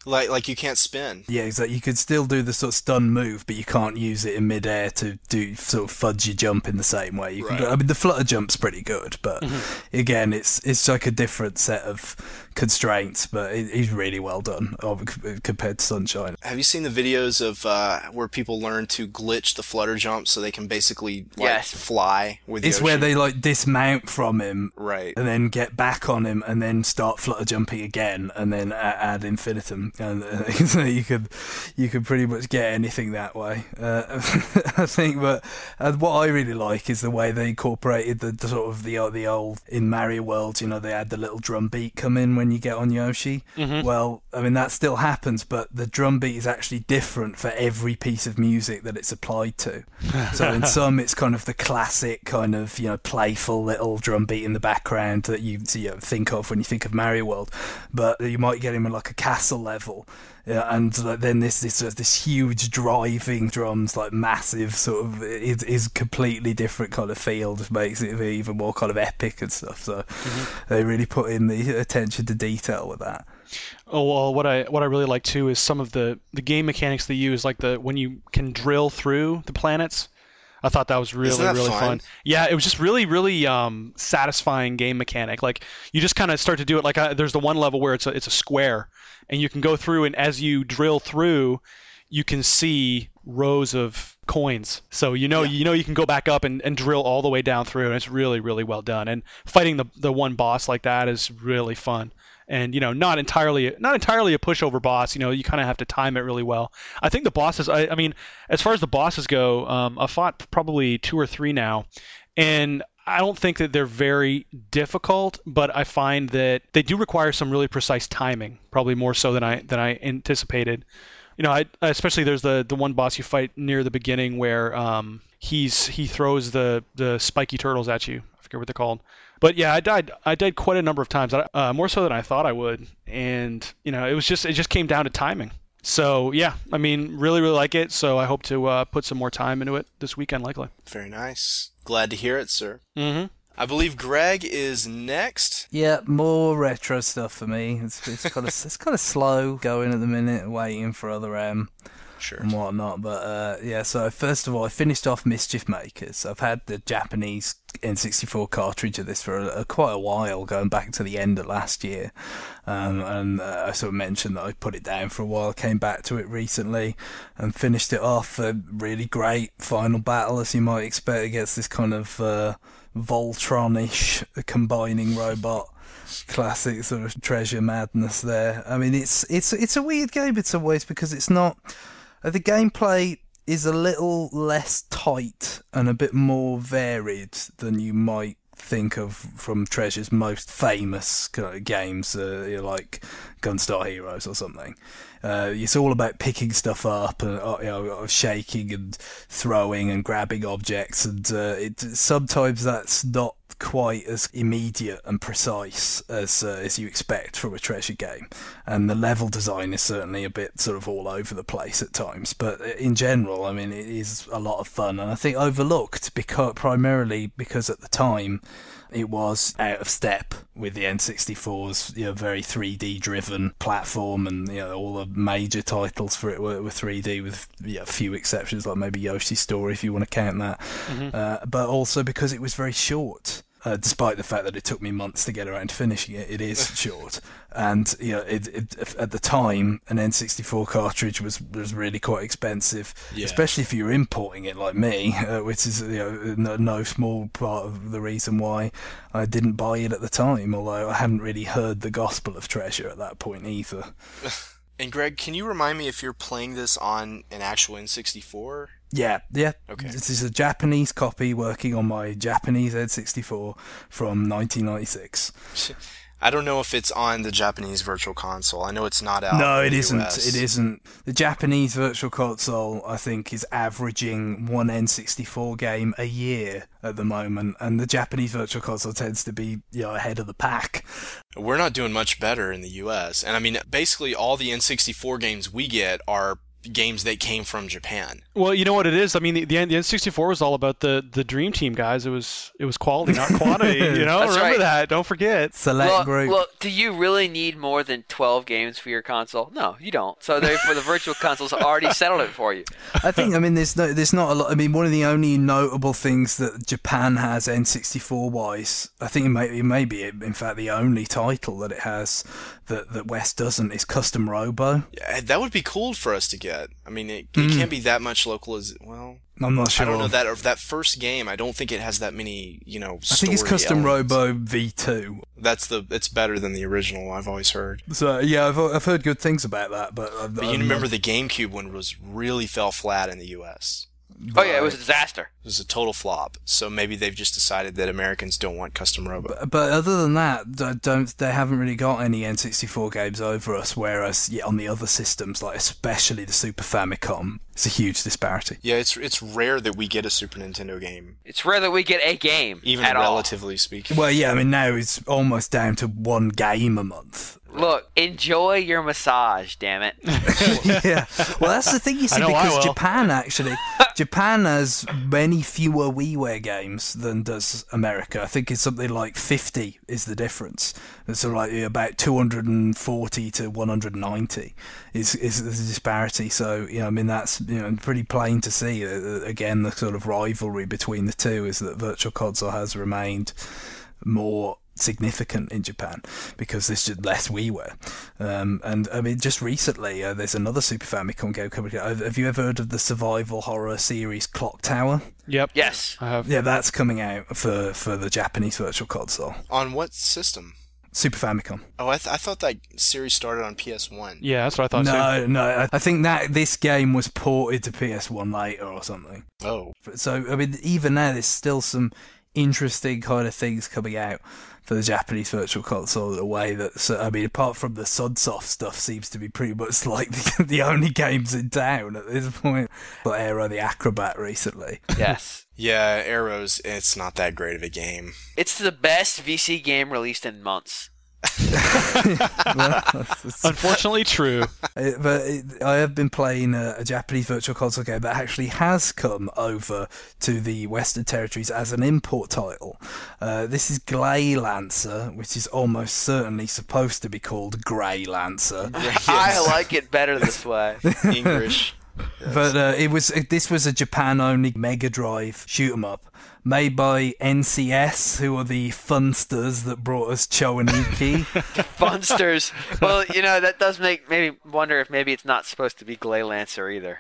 Like you can't spin. Yeah, exactly. You could still do the sort of stun move, but you can't use it in midair to do sort of fudge your jump in the same way. You can Right. I mean, the flutter jump's pretty good, but again, it's like a different set of constraints. But it's really well done compared to Sunshine. Have you seen the videos of where people learn to glitch the flutter jump so they can basically Yes. fly with It's Yoshi? where they like dismount from him, Right. and then get back on him, and then start flutter jumping again, and then add infinitum, and so you could pretty much get anything that way. I think, but what I really like is the way they incorporated the sort of the old in Mario World. You know, they had the little drum beat come in when you get on Yoshi. Well, I mean that still happens, but the drum beat is actually different for every piece of music that it's applied to. So in some, it's kind of the classic kind of playful little drum beat in the background that you think of when you think of Mario World, but you might get him at like a castle level. Yeah, and then this huge driving drums, like massive sort of, is completely different kind of feel, just makes it even more kind of epic and stuff. So they really put in the attention to detail with that. Oh well, what I really like too is some of the game mechanics they use, like when you can drill through the planets. I thought that was really, Isn't that really fun? fun. Yeah, it was just really, really satisfying game mechanic. Like you just kind of start to do it. Like there's the one level where it's a square, and you can go through, and as you drill through, you can see rows of coins. So you can go back up and drill all the way down through, and it's really, really well done. And fighting the one boss like that is really fun. And not entirely a pushover boss. You kind of have to time it really well. I think the bosses. I mean, as far as the bosses go, I've fought probably 2 or 3 now, and I don't think that they're very difficult. But I find that they do require some really precise timing, probably more so than I anticipated. Especially there's the one boss you fight near the beginning where he throws the spiky turtles at you. I forget what they're called. But yeah, I died quite a number of times, more so than I thought I would, and it just came down to timing. So yeah, I mean, really, really like it. So I hope to put some more time into it this weekend, likely. Very nice. Glad to hear it, sir. Mm-hmm. I believe Greg is next. Yeah, more retro stuff for me. It's kind of it's kind of slow going at the minute, waiting for other Sure. and whatnot. But yeah, so first of all, I finished off Mischief Makers. I've had the Japanese N64 cartridge of this for quite a while, going back to the end of last year. And I sort of mentioned that I put it down for a while, came back to it recently and finished it off. A really great final battle, as you might expect, against this kind of Voltron-ish combining robot. Classic sort of treasure madness there. I mean, it's a weird game in some ways because it's not... the gameplay is a little less tight and a bit more varied than you might think of from Treasure's most famous kind of games, like Gunstar Heroes or something. It's all about picking stuff up and shaking and throwing and grabbing objects, and sometimes that's not quite as immediate and precise as you expect from a Treasure game, and the level design is certainly a bit sort of all over the place at times, but in general, I mean, it is a lot of fun, and I think overlooked primarily because at the time it was out of step with the N64's very 3D driven platform, and all the major titles for it were 3D with a few exceptions, like maybe Yoshi's Story if you want to count that. But also because it was very short. Despite the fact that it took me months to get around to finishing it, it is short. And at the time, an N64 cartridge was really quite expensive, especially if you were importing it like me, which is no small part of the reason why I didn't buy it at the time. Although I hadn't really heard the gospel of Treasure at that point either. And Greg, can you remind me if you're playing this on an actual N64? Yeah. Okay. This is a Japanese copy working on my Japanese N64 from 1996. I don't know if it's on the Japanese Virtual Console. I know it's not out. No, in it the isn't. US. It isn't. The Japanese Virtual Console, I think, is averaging one N64 game a year at the moment, and the Japanese Virtual Console tends to be ahead of the pack. We're not doing much better in the US. And I mean, basically all the N64 games we get are games that came from Japan. Well, you know what it is. I mean, the N64 was all about the Dream Team guys. It was quality, not quantity. You know, That's remember right. that. Don't forget. Select group. Well, do you really need more than 12 games for your console? No, you don't. So therefore, the virtual consoles already settled it for you. I think, I mean, there's not a lot. I mean, one of the only notable things that Japan has N64 wise, I think it may be in fact the only title that it has that West doesn't, is Custom Robo. Yeah, that would be cool for us to get. I mean, it can't be that much local as well. I'm not sure. I don't know that first game. I don't think it has that many, I think it's Custom elements. Robo V2. It's better than the original. I've always heard. So yeah, I've heard good things about that, but you remember the GameCube one really fell flat in the U.S. Oh yeah, it was a disaster. It was a total flop. So maybe they've just decided that Americans don't want Custom Robo. But other than that, they haven't really got any N64 games over us. Whereas on the other systems, like especially the Super Famicom, it's a huge disparity. Yeah, it's rare that we get a Super Nintendo game, It's rare that we get a game even at all. relatively speaking. Well, yeah, I mean now it's almost down to one game a month. Look, enjoy your massage, damn it. Yeah, well, that's the thing you see, I know I because will. Japan has many fewer WiiWare games than does America. I think it's something like 50 is the difference. So like about 240 to 190 is the disparity. So I mean that's pretty plain to see. Again, the sort of rivalry between the two is that Virtual Console has remained more significant in Japan because there's just less WiiWare. And I mean, just recently there's another Super Famicom game coming out. Have you ever heard of the survival horror series Clock Tower? Yep. Yes. I have. Yeah, that's coming out for the Japanese Virtual Console. On what system? Super Famicom. Oh, I thought that series started on PS1. Yeah, that's what I thought too. No, I think that this game was ported to PS1 later or something. Oh. So, I mean, even now there's still some interesting kind of things coming out for the Japanese Virtual Console in a way that, I mean, apart from the Sunsoft stuff, seems to be pretty much like the only games in town at this point. Like Aero the Acrobat recently. Yes. Yeah, Arrows, it's not that great of a game. It's the best VC game released in months. Unfortunately, true. I have been playing a Japanese Virtual Console game that actually has come over to the Western territories as an import title. This is Gley Lancer, which is almost certainly supposed to be called Grey Lancer. I like it better this way. English. Yes. But this was a Japan-only Mega Drive shoot-'em-up made by NCS, who are the funsters that brought us Cho and Iki. Funsters. Well, that does make maybe wonder if maybe it's not supposed to be Gley Lancer either.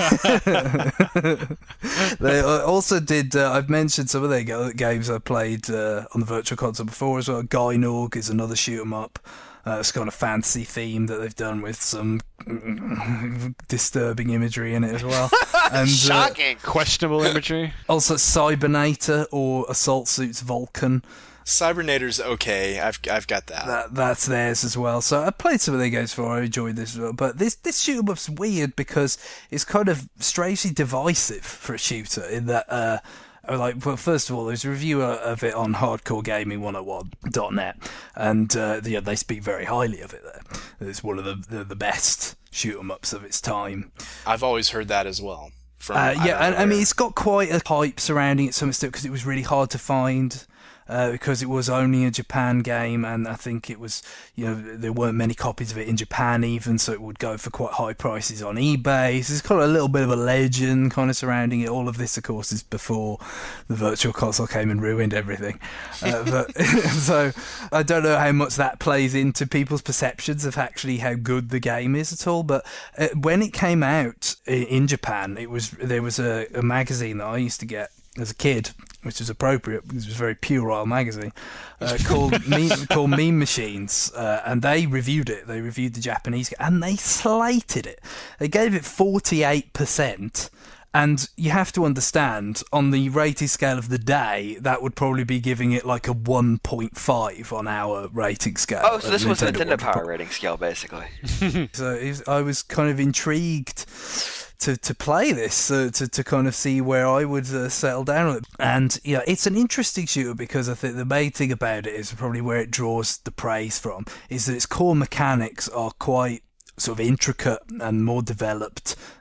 They also did, I've mentioned some of their games I played on the Virtual Console before as well. Gynorg is another shoot-'em-up. It's got a fantasy theme that they've done with some disturbing imagery in it as well. And, Shocking. Questionable imagery. Also Cybernator or Assault Suits Vulcan. Cybernator's okay. I've got that. That's theirs as well. So I played some of their games before. I enjoyed this as well. But this shoot-'em-up's weird because it's kind of strangely divisive for a shooter in that... well, first of all, there's a review of it on hardcoregaming101.net, and they speak very highly of it there. It's one of the best shoot-'em-ups of its time. I've always heard that as well. I mean, it's got quite a hype surrounding it, some extent, because it was really hard to find. Because it was only a Japan game, and I think it was, there weren't many copies of it in Japan even, so it would go for quite high prices on eBay. So it's got a little bit of a legend kind of surrounding it. All of this, of course, is before the Virtual Console came and ruined everything. So I don't know how much that plays into people's perceptions of actually how good the game is at all. But when it came out in Japan, there was a magazine that I used to get as a kid, which was appropriate because it was a very puerile magazine, called Meme Machines, and they reviewed it. They reviewed the Japanese, and they slated it. They gave it 48%, and you have to understand, on the rating scale of the day, that would probably be giving it like a 1.5 on our rating scale. Oh, so this was the Nintendo Power rating scale, basically. So I was kind of intrigued to play this, to kind of see where I would settle down on it. And it's an interesting shooter because I think the main thing about it is probably where it draws the praise from, is that its core mechanics are quite sort of intricate and more developed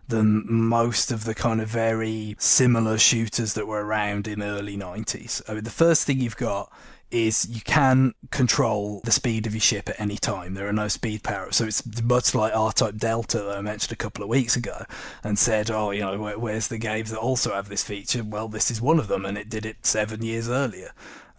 than most of the kind of very similar shooters that were around in early 90s. I mean, the first thing you've got is you can control the speed of your ship at any time. There are no speed power-ups, so it's much like R-Type Delta that I mentioned a couple of weeks ago and said, where's the games that also have this feature? Well, this is one of them, and it did it 7 years earlier.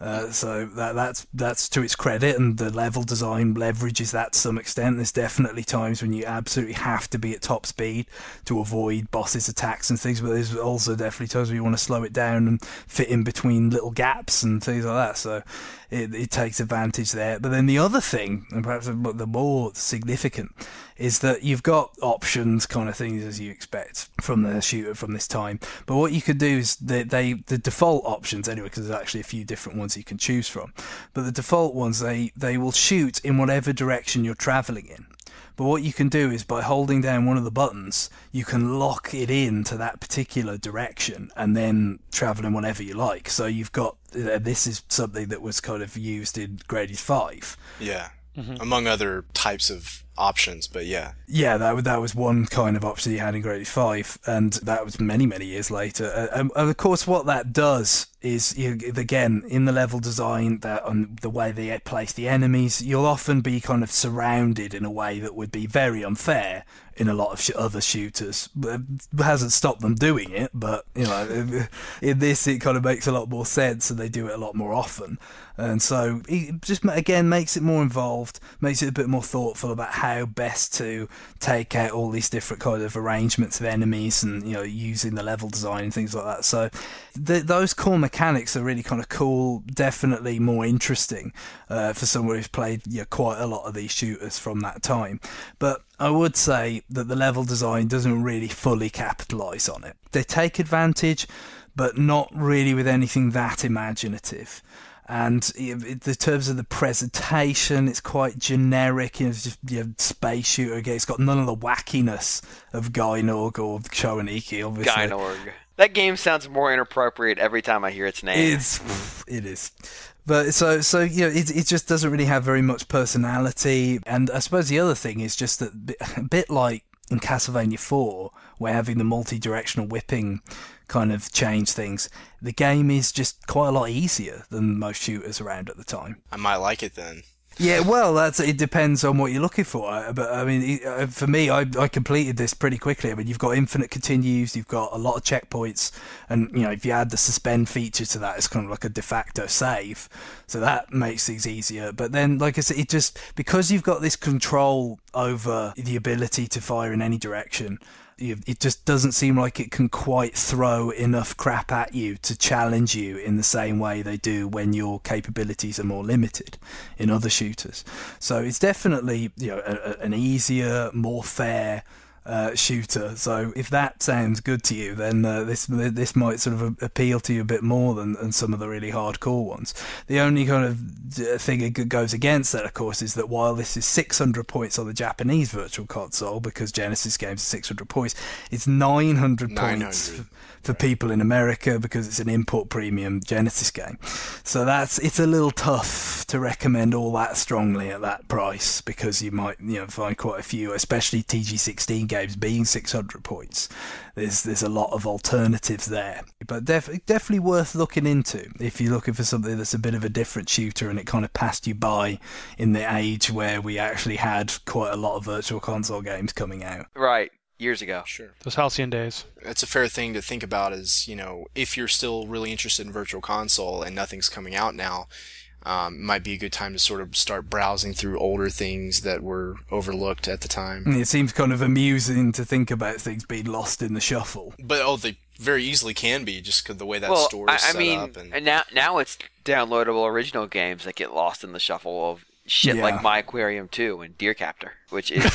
So that's to its credit, and the level design leverages that to some extent. There's definitely times when you absolutely have to be at top speed to avoid bosses' attacks and things, but there's also definitely times where you want to slow it down and fit in between little gaps and things like that. So it takes advantage there. But then the other thing, and perhaps the more significant, is that you've got options kind of things as you expect from the shooter from this time. But what you could do is the default options anyway, because there's actually a few different ones you can choose from. But the default ones, they will shoot in whatever direction you're traveling in. But what you can do is by holding down one of the buttons, you can lock it in to that particular direction and then travel in whatever you like. So you've got, this is something that was kind of used in Gradius 5. Yeah. Mm-hmm. Among other types of options, but yeah. Yeah, that was one kind of option you had in Gradius 5, and that was many, many years later. And of course, what that does is, again, in the level design, that on the way they place the enemies, you'll often be kind of surrounded in a way that would be very unfair in a lot of other shooters. It hasn't stopped them doing it, but in this it kind of makes a lot more sense, and they do it a lot more often. And so it just, again, makes it more involved, makes it a bit more thoughtful about how best to take out all these different kind of arrangements of enemies and, using the level design and things like that. So those core mechanics are really kind of cool, definitely more interesting for someone who's played quite a lot of these shooters from that time. But I would say that the level design doesn't really fully capitalise on it. They take advantage, but not really with anything that imaginative. And in terms of the presentation, it's quite generic. It's just space shooter again. It's got none of the wackiness of Gynorg or Shoaniki, obviously. Gynorg. That game sounds more inappropriate every time I hear its name. It is. But so it just doesn't really have very much personality. And I suppose the other thing is just that a bit like in Castlevania 4, where having the multi-directional whipping kind of change things, the game is just quite a lot easier than most shooters around at the time. I might like it then. Yeah, well, it depends on what you're looking for. But I mean, for me, I completed this pretty quickly. I mean, you've got infinite continues, you've got a lot of checkpoints, and if you add the suspend feature to that, it's kind of like a de facto save. So that makes things easier. But then, like I said, it just, because you've got this control over the ability to fire in any direction, it just doesn't seem like it can quite throw enough crap at you to challenge you in the same way they do when your capabilities are more limited in other shooters. So it's definitely an easier, more fair shooter. So if that sounds good to you, then this might sort of appeal to you a bit more than some of the really hardcore ones. The only kind of thing that goes against that, of course, is that while this is 600 points on the Japanese Virtual Console, because Genesis games are 600 points, it's 900 points for people in America because it's an import premium Genesis game. So it's a little tough to recommend all that strongly at that price, because you might find quite a few, especially TG16 games being 600 points. There's a lot of alternatives there, but definitely worth looking into if you're looking for something that's a bit of a different shooter and it kind of passed you by in the age where we actually had quite a lot of Virtual Console games coming out. Right. Years ago. Sure. Those halcyon days. That's a fair thing to think about is, if you're still really interested in Virtual Console and nothing's coming out now, it might be a good time to sort of start browsing through older things that were overlooked at the time. It seems kind of amusing to think about things being lost in the shuffle. But, they very easily can be, just because the way that store is set up. And now it's downloadable original games that get lost in the shuffle of shit like My Aquarium 2 and Deer Captor, which is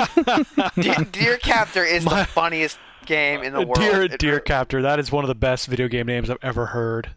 Deer Captor is the funniest game in the world. Deer Captor, that is one of the best video game names I've ever heard.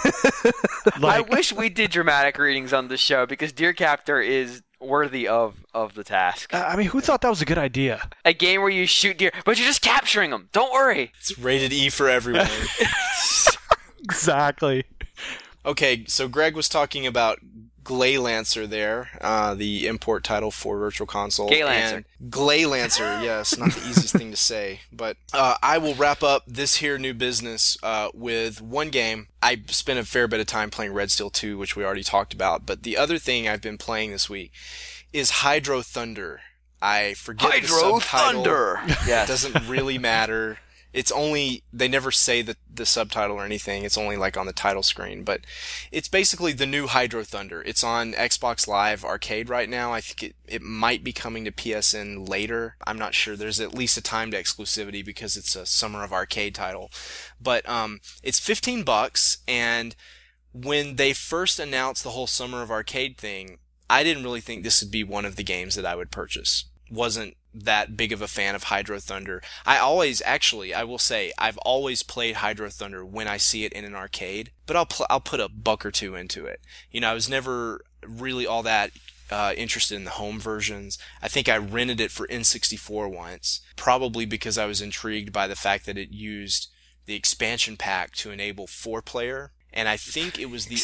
I wish we did dramatic readings on this show, because Deer Captor is worthy of the task. I mean, who thought that was a good idea? A game where you shoot deer, but you're just capturing them. Don't worry. It's rated E for everyone. Exactly. Okay, so Greg was talking about Glaylancer there, the import title for Virtual Console. Gaylancer. Glaylancer, yes, not the easiest thing to say. But I will wrap up this here new business with one game. I spent a fair bit of time playing Red Steel 2, which we already talked about. But the other thing I've been playing this week is Hydro Thunder. I forget the subtitle. Thunder! Yes. It doesn't really matter. It's only, they never say the subtitle or anything. It's only like on the title screen. But it's basically the new Hydro Thunder. It's on Xbox Live Arcade right now. I think it might be coming to PSN later. I'm not sure. There's at least a timed exclusivity because it's a Summer of Arcade title. But it's $15, and when they first announced the whole Summer of Arcade thing, I didn't really think this would be one of the games that I would purchase. Wasn't that big of a fan of Hydro Thunder. I will say, I've always played Hydro Thunder when I see it in an arcade, but I'll put a buck or two into it. You know, I was never really all that interested in the home versions. I think I rented it for N64 once, probably because I was intrigued by the fact that it used the expansion pack to enable 4-player, and I think it was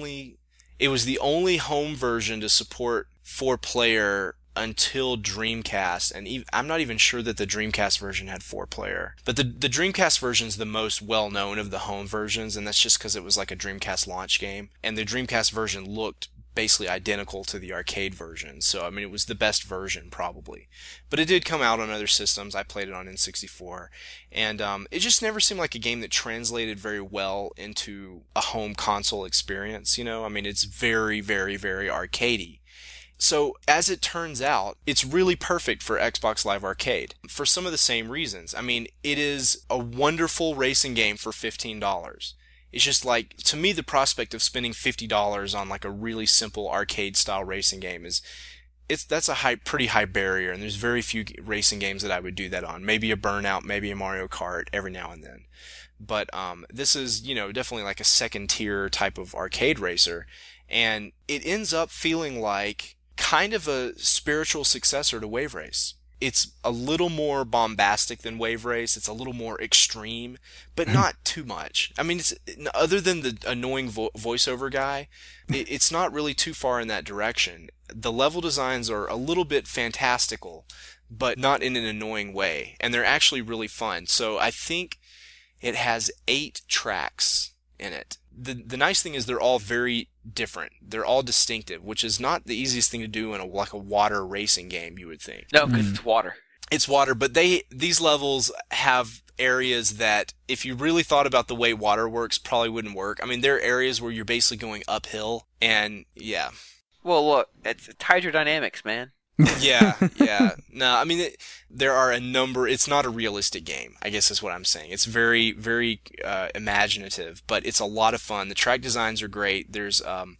the only home version to support 4-player until Dreamcast, and I'm not even sure that the Dreamcast version had 4-player. But the Dreamcast version's the most well-known of the home versions, and that's just because it was like a Dreamcast launch game. And the Dreamcast version looked basically identical to the arcade version, so I mean it was the best version probably. But it did come out on other systems. I played it on N64, and it just never seemed like a game that translated very well into a home console experience, you know? I mean, it's very, very, very arcadey. So, as it turns out, it's really perfect for Xbox Live Arcade for some of the same reasons. I mean, it is a wonderful racing game for $15. It's just like, to me, the prospect of spending $50 on like a really simple arcade-style racing game that's a pretty high barrier, and there's very few racing games that I would do that on. Maybe a Burnout, maybe a Mario Kart, every now and then. But this is, you know, definitely like a second-tier type of arcade racer, and it ends up feeling like kind of a spiritual successor to Wave Race. It's a little more bombastic than Wave Race. It's a little more extreme, but not too much. I mean, it's other than the annoying voiceover guy, it's not really too far in that direction. The level designs are a little bit fantastical, but not in an annoying way, and they're actually really fun. So I think it has 8 tracks in it. The nice thing is they're all very different. They're all distinctive, which is not the easiest thing to do in a water racing game, you would think. No, because it's water. It's water, but these levels have areas that, if you really thought about the way water works, probably wouldn't work. I mean, there are areas where you're basically going uphill, and yeah. Well, look, it's hydrodynamics, man. Yeah. No, I mean, there are a number. It's not a realistic game, I guess is what I'm saying. It's very, very imaginative, but it's a lot of fun. The track designs are great. There's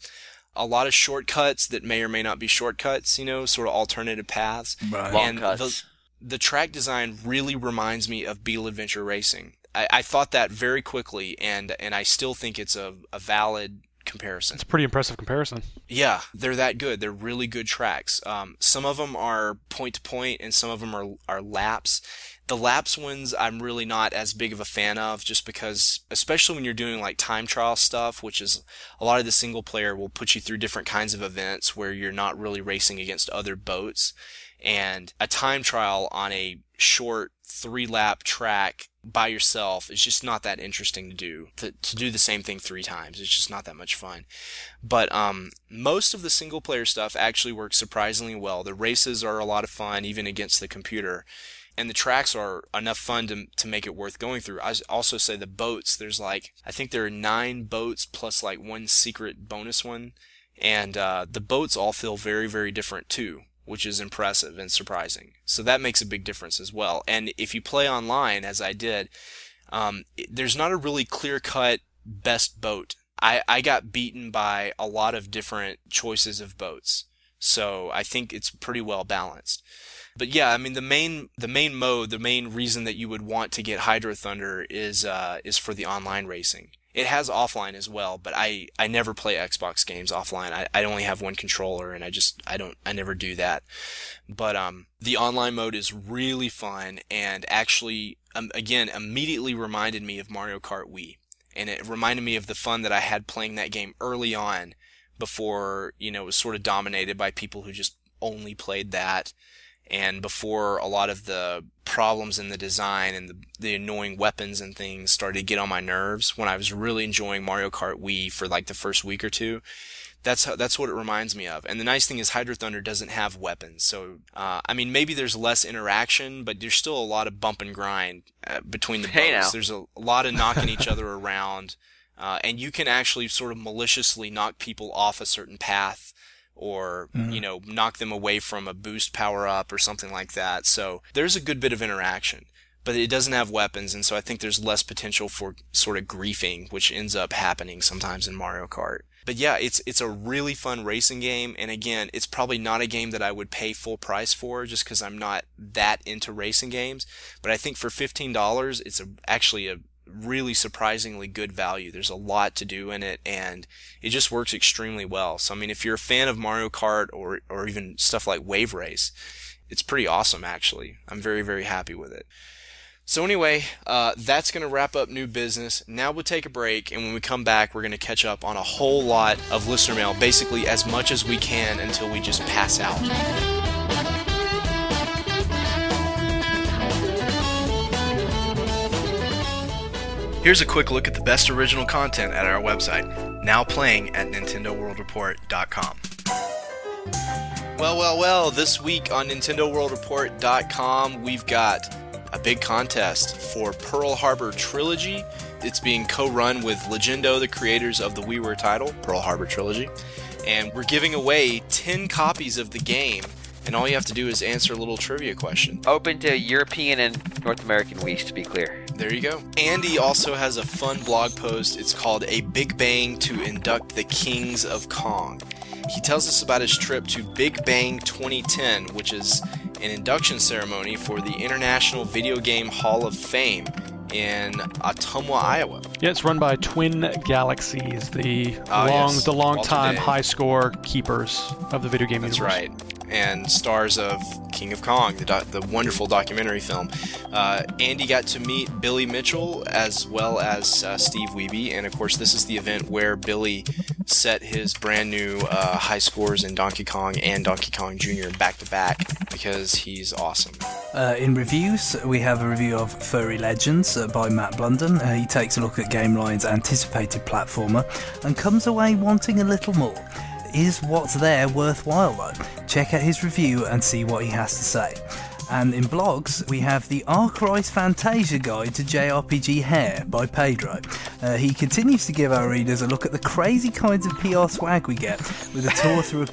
a lot of shortcuts that may or may not be shortcuts, you know, sort of alternative paths. Right. And Long cuts. the track design really reminds me of Beetle Adventure Racing. I thought that very quickly, and I still think it's a valid comparison. It's a pretty impressive comparison. Yeah, they're that good. They're really good tracks. Some of them are point to point, and some of them are laps. The laps ones I'm really not as big of a fan of, just because, especially when you're doing like time trial stuff, which is a lot of the single player will put you through different kinds of events where you're not really racing against other boats. And a time trial on a short 3-lap track by yourself is just not that interesting to do. To do the same thing 3 times, it's just not that much fun. But most of the single player stuff actually works surprisingly well. The races are a lot of fun, even against the computer. And the tracks are enough fun to make it worth going through. I also say the boats, I think there are 9 boats plus like 1 secret bonus one. And the boats all feel very, very different too, which is impressive and surprising. So that makes a big difference as well. And if you play online, as I did, there's not a really clear-cut best boat. I got beaten by a lot of different choices of boats. So I think it's pretty well balanced. But yeah, I mean, the main reason that you would want to get Hydro Thunder is for the online racing. It has offline as well, but I never play Xbox games offline. I only have one controller, and I never do that. But the online mode is really fun, and actually, again, immediately reminded me of Mario Kart Wii. And it reminded me of the fun that I had playing that game early on before, it was sort of dominated by people who just only played that, and before a lot of the problems in the design and the annoying weapons and things started to get on my nerves when I was really enjoying Mario Kart Wii for like the first week or two. That's what it reminds me of. And the nice thing is Hydro Thunder doesn't have weapons. So, maybe there's less interaction, but there's still a lot of bump and grind between the boats. There's a lot of knocking each other around. And you can actually sort of maliciously knock people off a certain path or, knock them away from a boost power up or something like that. So there's a good bit of interaction. But it doesn't have weapons, and so I think there's less potential for sort of griefing, which ends up happening sometimes in Mario Kart. But yeah, it's a really fun racing game, and again, it's probably not a game that I would pay full price for, just because I'm not that into racing games. But I think for $15, it's actually a really surprisingly good value. There's a lot to do in it, and it just works extremely well. So if you're a fan of Mario Kart or even stuff like Wave Race, it's pretty awesome, actually. I'm very, very happy with it. So anyway, that's going to wrap up new business. Now we'll take a break, and when we come back, we're going to catch up on a whole lot of listener mail, basically as much as we can until we just pass out. Here's a quick look at the best original content at our website, now playing at NintendoWorldReport.com. Well, this week on NintendoWorldReport.com, we've got a big contest for Pearl Harbor Trilogy. It's being co-run with Legendo, the creators of the WiiWare title, Pearl Harbor Trilogy. And we're giving away 10 copies of the game, and all you have to do is answer a little trivia question. Open to European and North American Wiis, to be clear. There you go. Andy also has a fun blog post. It's called A Big Bang to Induct the Kings of Kong. He tells us about his trip to Big Bang 2010, which is an induction ceremony for the International Video Game Hall of Fame in Ottumwa, Iowa. Yeah, it's run by Twin Galaxies, the long-time high score keepers of the video game universe. That's right. And stars of King of Kong, the wonderful documentary film. Andy got to meet Billy Mitchell as well as Steve Wiebe, and of course this is the event where Billy set his brand new high scores in Donkey Kong and Donkey Kong Jr. back to back because he's awesome. In reviews, we have a review of Furry Legends by Matt Blunden. He takes a look at GameLine's anticipated platformer and comes away wanting a little more. Is what's there worthwhile though? Check out his review and see what he has to say. And in blogs, we have the Arkwright Fantasia Guide to JRPG Hair by Pedro. He continues to give our readers a look at the crazy kinds of PR swag we get with a tour through a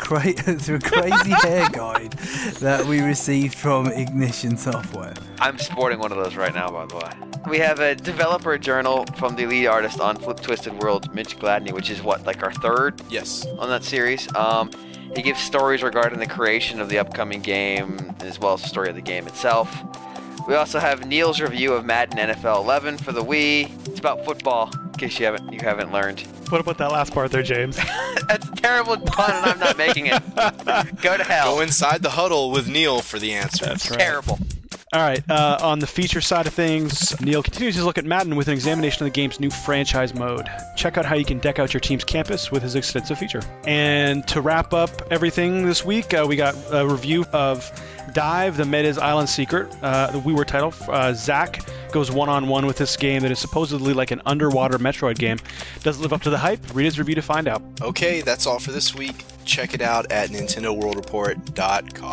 crazy hair guide that we received from Ignition Software. I'm sporting one of those right now, by the way. We have a developer journal from the lead artist on Flip Twisted World, Mitch Gladney, which is our third on that series. He gives stories regarding the creation of the upcoming game, as well as the story of the game itself. We also have Neil's review of Madden NFL 11 for the Wii. It's about football, in case you haven't learned. What about that last part there, James? That's a terrible pun, and I'm not making it. Go to hell. Go inside the huddle with Neil for the answer. That's right. Terrible. All right, on the feature side of things, Neil continues his look at Madden with an examination of the game's new franchise mode. Check out how you can deck out your team's campus with his extensive feature. And to wrap up everything this week, we got a review of Dive, the Meda's Island Secret, the WiiWare title. Zach goes one-on-one with this game that is supposedly like an underwater Metroid game. Does it live up to the hype? Read his review to find out. Okay, that's all for this week. Check it out at NintendoWorldReport.com.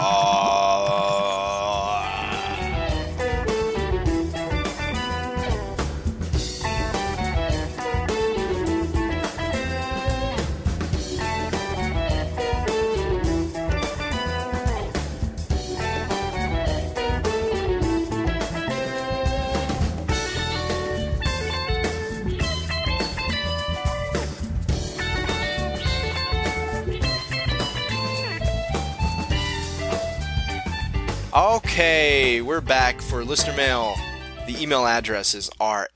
Okay, we're back for listener mail. The email address is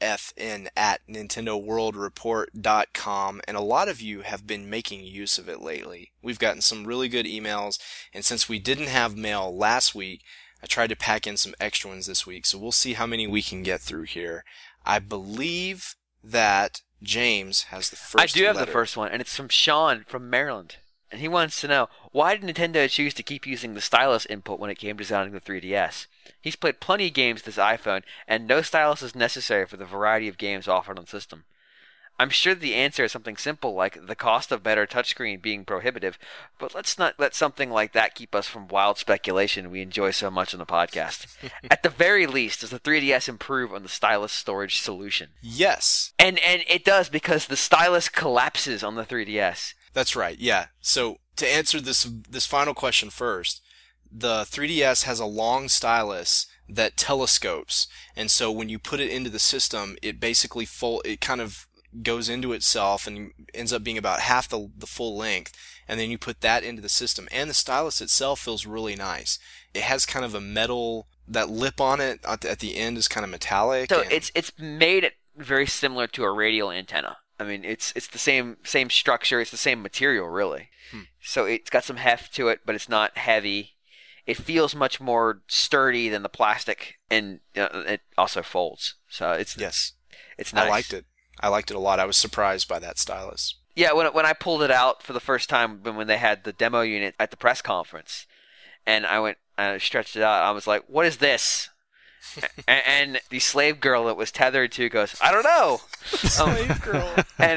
rfn@nintendoworldreport.com, and a lot of you have been making use of it lately. We've gotten some really good emails, and since we didn't have mail last week, I tried to pack in some extra ones this week, so we'll see how many we can get through here. I believe that James has the first I do have letter. the first one, and it's from Sean from Maryland. And he wants to know, why did Nintendo choose to keep using the stylus input when it came to designing the 3DS? He's played plenty of games with his iPhone, and no stylus is necessary for the variety of games offered on the system. I'm sure the answer is something simple like the cost of better touchscreen being prohibitive, but let's not let something like that keep us from wild speculation we enjoy so much on the podcast. At the very least, does the 3DS improve on the stylus storage solution? Yes. And it does, because the stylus collapses on the 3DS. That's right, yeah. So to answer this final question first, the 3DS has a long stylus that telescopes, and so when you put it into the system, it basically it kind of goes into itself and ends up being about half the full length, and then you put that into the system, and the stylus itself feels really nice. It has kind of a metal, that lip on it at the end is kind of metallic. So it's made it very similar to a radial antenna. I mean, it's the same structure, it's the same material, really. So it's got some heft to it, but it's not heavy. It feels much more sturdy than the plastic, and it also folds. So it's nice. I liked it. I liked it a lot. I was surprised by that stylus. Yeah, when I pulled it out for the first time when they had the demo unit at the press conference, and I stretched it out, I was like, "What is this?" and the slave girl it was tethered to goes, "I don't know." Slave girl. And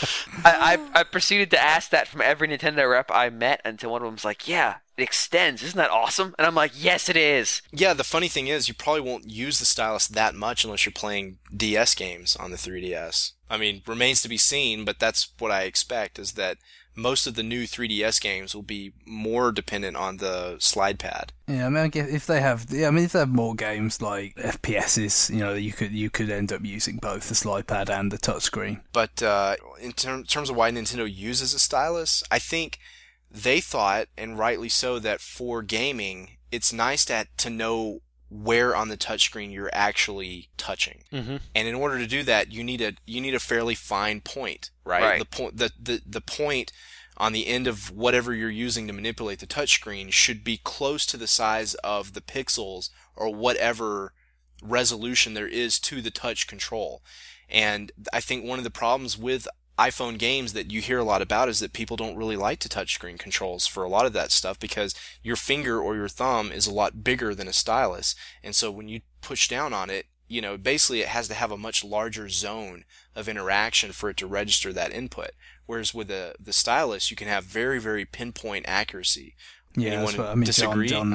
I proceeded to ask that from every Nintendo rep I met until one of them was like, "Yeah, it extends. Isn't that awesome?" And I'm like, "Yes, it is." Yeah, the funny thing is you probably won't use the stylus that much unless you're playing DS games on the 3DS. I mean, remains to be seen, but that's what I expect, is that most of the new 3DS games will be more dependent on the slide pad. Yeah, I mean, I guess if they have more games like FPSs, you could end up using both the slide pad and the touchscreen. But in terms of why Nintendo uses a stylus, I think they thought, and rightly so, that for gaming, it's nice to know where on the touchscreen you're actually touching. Mm-hmm. And in order to do that, you need a fairly fine point, right? The point on the end of whatever you're using to manipulate the touchscreen should be close to the size of the pixels or whatever resolution there is to the touch control. And I think one of the problems with iPhone games that you hear a lot about is that people don't really like the touchscreen controls for a lot of that stuff because your finger or your thumb is a lot bigger than a stylus. And so when you push down on it, basically it has to have a much larger zone of interaction for it to register that input. Whereas with the stylus, you can have very, very pinpoint accuracy. Yeah, Anyone that's what I mean. disagree? John,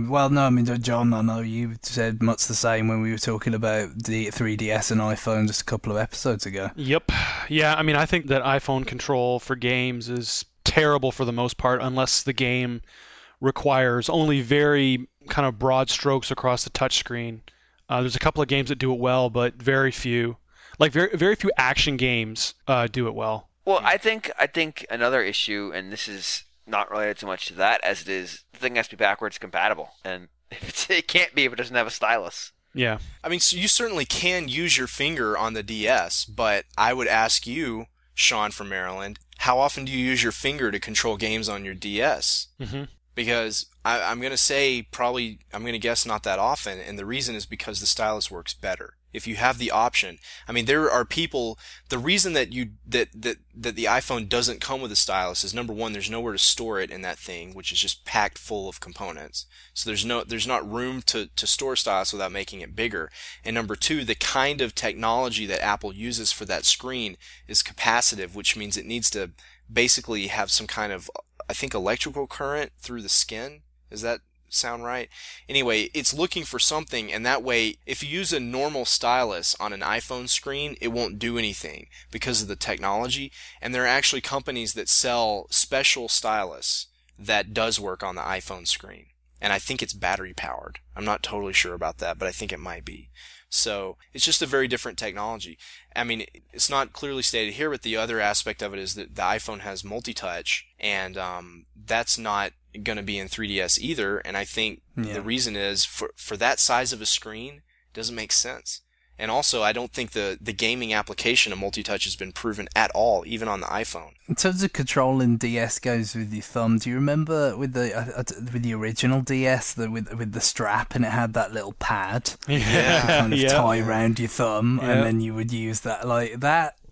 John, I know you said much the same when we were talking about the 3DS and iPhone just a couple of episodes ago. Yep. Yeah, I mean, I think that iPhone control for games is terrible for the most part, unless the game requires only very kind of broad strokes across the touchscreen. There's a couple of games that do it well, but very few. Like very few action games do it well. Well, I think another issue, and this is not related so much to that as it is, the thing has to be backwards compatible, and it can't be if it doesn't have a stylus. Yeah. I mean, so you certainly can use your finger on the DS, but I would ask you, Sean from Maryland, how often do you use your finger to control games on your DS? Mm-hmm. Because I'm going to say I'm going to guess not that often, and the reason is because the stylus works better. If you have the option, I mean, there are people. The reason that the iPhone doesn't come with a stylus is, number one, there's nowhere to store it in that thing, which is just packed full of components. So there's not room to store a stylus without making it bigger. And number two, the kind of technology that Apple uses for that screen is capacitive, which means it needs to basically have some kind of, I think, electrical current through the skin. Does that sound right? Anyway, it's looking for something, and that way, if you use a normal stylus on an iPhone screen, it won't do anything because of the technology. And there are actually companies that sell special stylus that does work on the iPhone screen. And I think it's battery powered. I'm not totally sure about that, but I think it might be. So it's just a very different technology. I mean, it's not clearly stated here, but the other aspect of it is that the iPhone has multi-touch, and that's not going to be in 3DS either. And I think the reason is for that size of a screen, it doesn't make sense. And also, I don't think the gaming application of multi-touch has been proven at all, even on the iPhone. In terms of controlling DS games with your thumb, do you remember with the original DS, with the strap, and it had that little pad? Yeah. Kind of tie around your thumb, and then you would use that. Like, that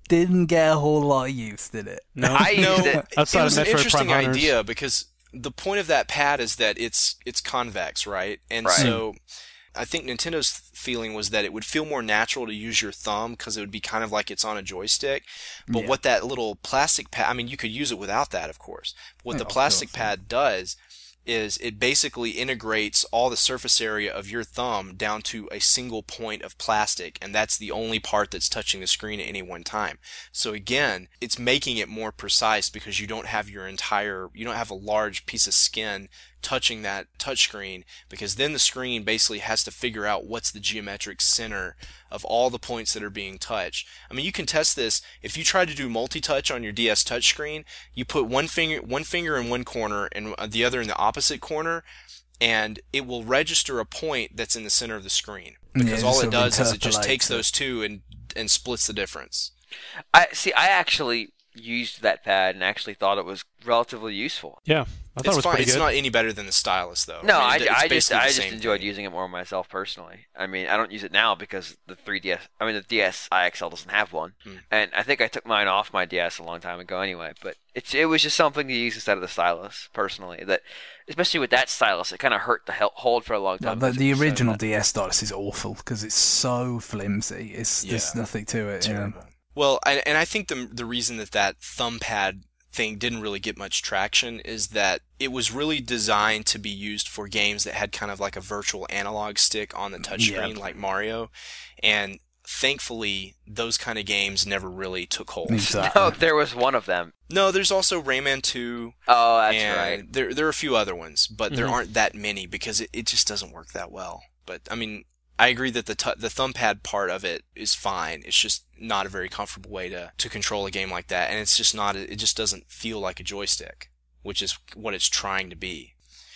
didn't get a whole lot of use, did it? No, I used it. Outside it was of an Metroid interesting Prime Hunters. idea because the point of that pad is that it's convex, right? And Right. so I think Nintendo's feeling was that it would feel more natural to use your thumb because it would be kind of like it's on a joystick. But what that little plastic pad, I mean, you could use it without that, of course. What the of plastic course, pad does is it basically integrates all the surface area of your thumb down to a single point of plastic, and that's the only part that's touching the screen at any one time. So again, it's making it more precise because you don't have a large piece of skin touching that touchscreen, because then the screen basically has to figure out what's the geometric center of all the points that are being touched. I mean, you can test this. If you try to do multi-touch on your DS touchscreen, you put one finger in one corner and the other in the opposite corner, and it will register a point that's in the center of the screen. Because all it does is it just takes those two and splits the difference. I actually used that pad and actually thought it was relatively useful. Yeah, I thought it was fine. pretty It's good. not any better than the stylus, though. No, I mean, it's I basically the just same enjoyed thing. using it more myself personally. I mean, I don't use it now because the the DS iXL doesn't have one, and I think I took mine off my DS a long time ago anyway. But it was just something to use instead of the stylus personally. That especially with that stylus, it kind of hurt to hold for a long time. The original DS stylus is awful because it's so flimsy. There's nothing to it. Terrible. Well, and I think the reason that thumb pad thing didn't really get much traction is that it was really designed to be used for games that had kind of like a virtual analog stick on the touchscreen, like Mario, and thankfully those kind of games never really took hold. Exactly. No, there was one of them. No, there's also Rayman 2. Oh, that's and right. There are a few other ones, but there aren't that many because it just doesn't work that well. But I mean, I agree that the thumb pad part of it is fine. It's just not a very comfortable way to control a game like that, and it's just not. It just doesn't feel like a joystick, which is what it's trying to be.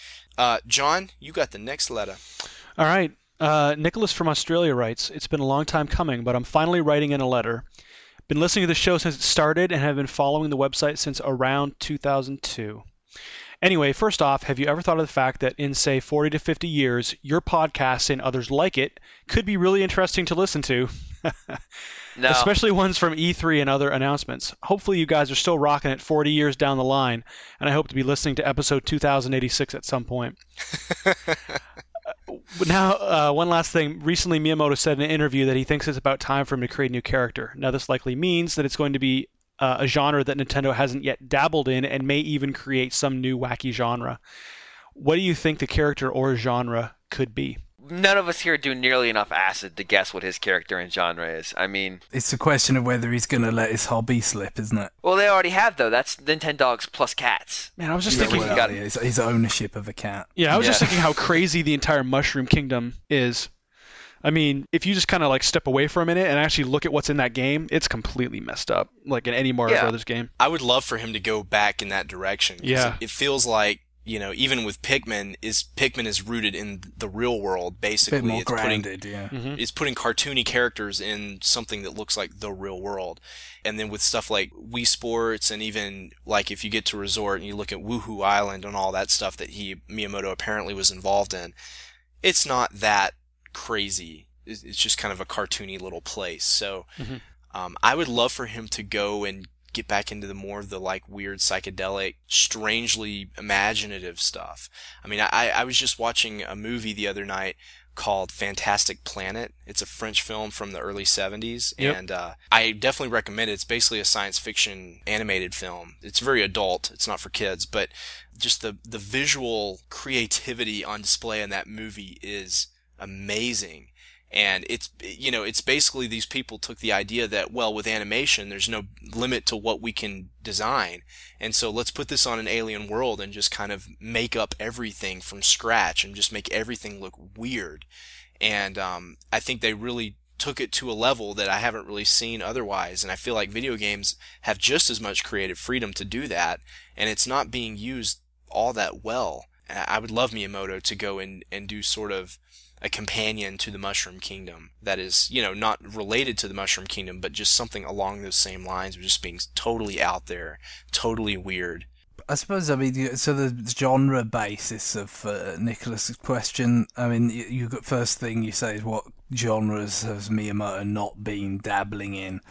John, you got the next letter. All right. Nicholas from Australia writes, "It's been a long time coming, but I'm finally writing in a letter. Been listening to the show since it started and have been following the website since around 2002. Anyway, first off, have you ever thought of the fact that in, say, 40 to 50 years, your podcast and others like it could be really interesting to listen to? No. Especially ones from E3 and other announcements. Hopefully you guys are still rocking it 40 years down the line, and I hope to be listening to episode 2086 at some point." Now, one last thing. Recently, Miyamoto said in an interview that he thinks it's about time for him to create a new character. Now, this likely means that it's going to be a genre that Nintendo hasn't yet dabbled in and may even create some new wacky genre. What do you think the character or genre could be? None of us here do nearly enough acid to guess what his character and genre is. I mean, It's a question of whether he's going to let his hobby slip, isn't it? well, they already have, though. That's Nintendogs plus cats. Man, I was just Yeah, thinking. well, got- his ownership of a cat. Yeah, I was just Yeah. thinking how crazy the entire Mushroom Kingdom is. I mean, if you just kind of like step away for a minute and actually look at what's in that game, it's completely messed up, like in any Mario Yeah. Brothers game. I would love for him to go back in that direction. 'Cause Yeah. it feels like, even with Pikmin is rooted in the real world. A Basically, bit more it's putting grounded, yeah. it's putting cartoony characters in something that looks like the real world. And then with stuff like Wii Sports, and even like if you get to Resort and you look at Woohoo Island and all that stuff that Miyamoto apparently was involved in, it's not that crazy. It's just kind of a cartoony little place. So I would love for him to go and get back into the more of the like weird psychedelic, strangely imaginative stuff. I mean, I was just watching a movie the other night called Fantastic Planet. It's a French film from the early 70s, Yep. and I definitely recommend it. It's basically a science fiction animated film. It's very adult. It's not for kids, but just the visual creativity on display in that movie is amazing. And it's basically these people took the idea that, well, with animation, there's no limit to what we can design. And so let's put this on an alien world and just kind of make up everything from scratch and just make everything look weird. And I think they really took it to a level that I haven't really seen otherwise. And I feel like video games have just as much creative freedom to do that. And it's not being used all that well. I would love Miyamoto to go and do sort of a companion to the Mushroom Kingdom that is, not related to the Mushroom Kingdom, but just something along those same lines of just being totally out there, totally weird. I suppose, so the genre basis of Nicholas's question, you got first thing you say is what genres has Miyamoto not been dabbling in?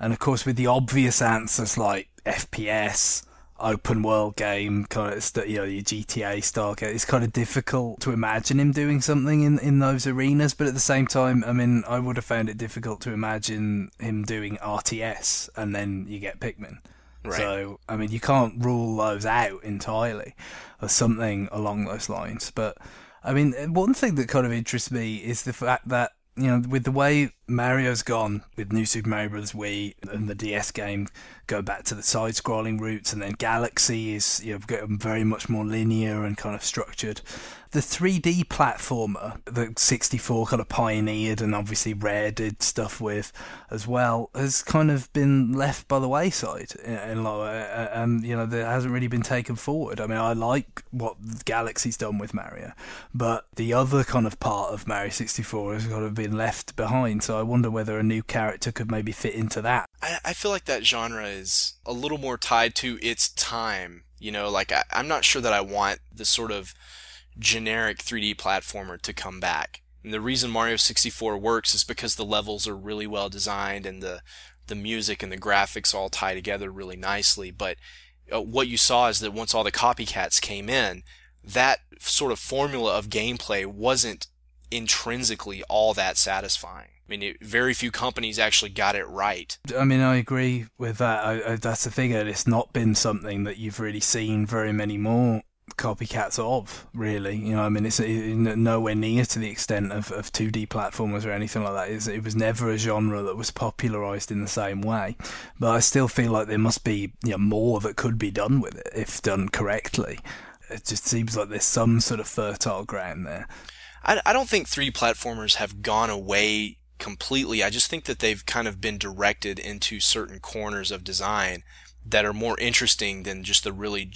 And of course, with the obvious answers like FPS, open world game, kind of, your GTA style game, it's kind of difficult to imagine him doing something in those arenas. But at the same time, I mean, I would have found it difficult to imagine him doing RTS, and then you get Pikmin. Right. So, I mean, you can't rule those out entirely, or something along those lines. But, I mean, one thing that kind of interests me is the fact that, with the way Mario's gone with New Super Mario Bros. Wii and the DS game, go back to the side-scrolling routes, and then Galaxy is very much more linear and kind of structured. The 3D platformer that 64 kind of pioneered, and obviously Rare did stuff with as well, has kind of been left by the wayside in there hasn't really been taken forward. I mean, I like what Galaxy's done with Mario, but the other kind of part of Mario 64 has kind of been left behind. So I wonder whether a new character could maybe fit into that. I feel like that genre is a little more tied to its time. I'm not sure that I want the sort of generic 3D platformer to come back. And the reason Mario 64 works is because the levels are really well designed and the music and the graphics all tie together really nicely. But what you saw is that once all the copycats came in, that sort of formula of gameplay wasn't intrinsically all that satisfying. I mean, very few companies actually got it right. I mean, I agree with that. That's the thing. It's not been something that you've really seen very many more copycats of, really. I mean, it's nowhere near to the extent of 2D platformers or anything like that. It was never a genre that was popularized in the same way. But I still feel like there must be more that could be done with it if done correctly. It just seems like there's some sort of fertile ground there. I don't think 3D platformers have gone away completely. I just think that they've kind of been directed into certain corners of design that are more interesting than just the really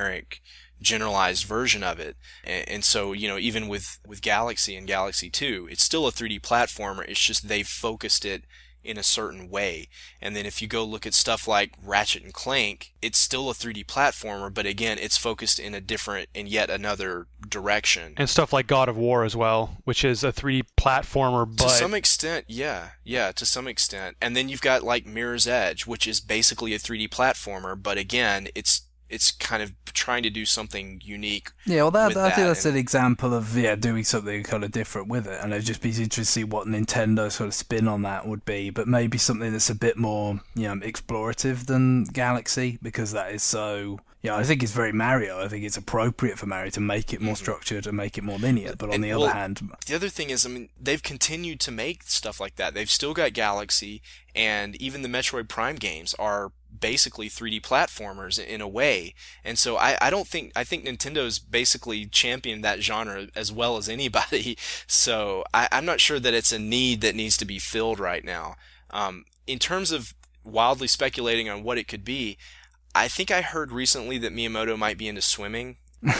generalized version of it. And so, even with Galaxy and Galaxy 2, it's still a 3D platformer. It's just they've focused it in a certain way. And then if you go look at stuff like Ratchet and Clank, it's still a 3D platformer, but again, it's focused in yet another direction. And stuff like God of War as well, which is a 3D platformer, but... To some extent, yeah, to some extent. And then you've got like Mirror's Edge, which is basically a 3D platformer, but again, it's kind of trying to do something unique. Yeah, well, I think that's an example of doing something kind of different with it, and it'd just be interesting to see what Nintendo's sort of spin on that would be. But maybe something that's a bit more, explorative than Galaxy, because that is so. Yeah, I think it's very Mario. I think it's appropriate for Mario to make it more structured and make it more linear. But on the other hand... The other thing is, I mean, they've continued to make stuff like that. They've still got Galaxy, and even the Metroid Prime games are basically 3D platformers in a way. And so I think Nintendo's basically championed that genre as well as anybody. So I'm not sure that it's a need that needs to be filled right now. In terms of wildly speculating on what it could be, I think I heard recently that Miyamoto might be into swimming.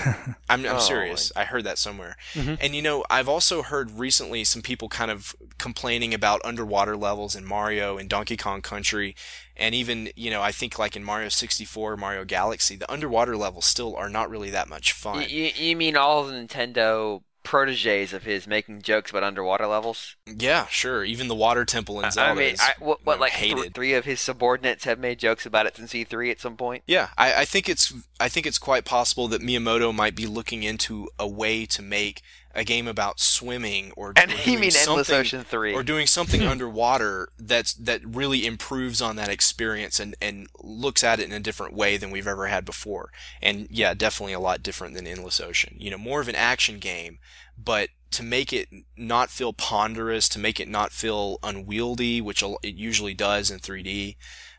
I'm serious. I heard that somewhere. Mm-hmm. And I've also heard recently some people kind of complaining about underwater levels in Mario and Donkey Kong Country, and even I think like in Mario 64, Mario Galaxy, the underwater levels still are not really that much fun. You mean all the Nintendo proteges of his making jokes about underwater levels? Yeah, sure. Even the water temple in Zelda is hated. Three of his subordinates have made jokes about it since E3 at some point. Yeah, I think it's quite possible that Miyamoto might be looking into a way to make a game about swimming Endless Ocean 3 or doing something underwater that really improves on that experience and looks at it in a different way than we've ever had before. And yeah, definitely a lot different than Endless Ocean. More of an action game, but to make it not feel ponderous, to make it not feel unwieldy, which it usually does in 3D,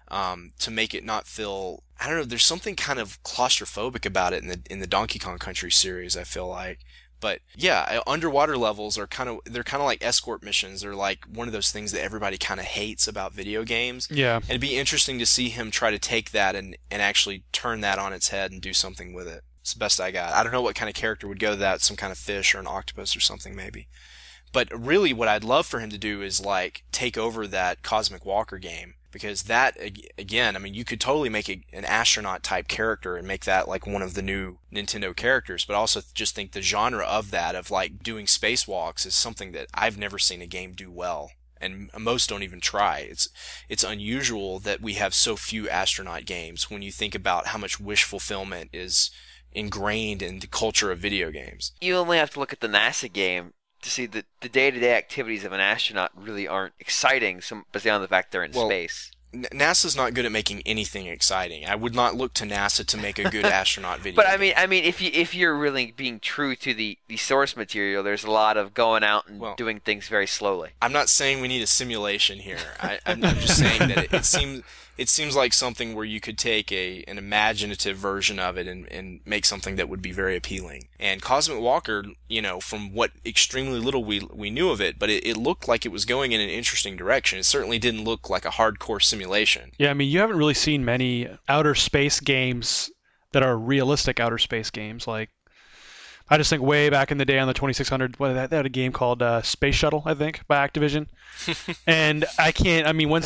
to make it not feel, I don't know, there's something kind of claustrophobic about it in the Donkey Kong Country series, I feel like. But yeah, underwater levels are kind of like escort missions. They're like one of those things that everybody kind of hates about video games. Yeah. And it'd be interesting to see him try to take that and actually turn that on its head and do something with it. It's the best I got. I don't know what kind of character would go to that, some kind of fish or an octopus or something maybe. But really what I'd love for him to do is like take over that Cosmic Walker game. Because that, again, I mean, you could totally make an astronaut type character and make that like one of the new Nintendo characters, but also just think the genre of that, of like doing spacewalks, is something that I've never seen a game do well. and most don't even try. It's unusual that we have so few astronaut games when you think about how much wish fulfillment is ingrained in the culture of video games. You only have to look at the NASA game to see that the day-to-day activities of an astronaut really aren't exciting, beyond the fact they're in space. NASA's not good at making anything exciting. I would not look to NASA to make a good astronaut video. But I mean, if you're really being true to the source material, there's a lot of going out and doing things very slowly. I'm not saying we need a simulation here. I'm just saying that it seems like something where you could take an imaginative version of it and make something that would be very appealing. And Cosmic Walker, from what extremely little we knew of it, but it looked like it was going in an interesting direction. It certainly didn't look like a hardcore simulation. Yeah, I mean, you haven't really seen many outer space games that are realistic outer space games. Like, I just think way back in the day on the 2600, they had a game called Space Shuttle, I think, by Activision. And when's the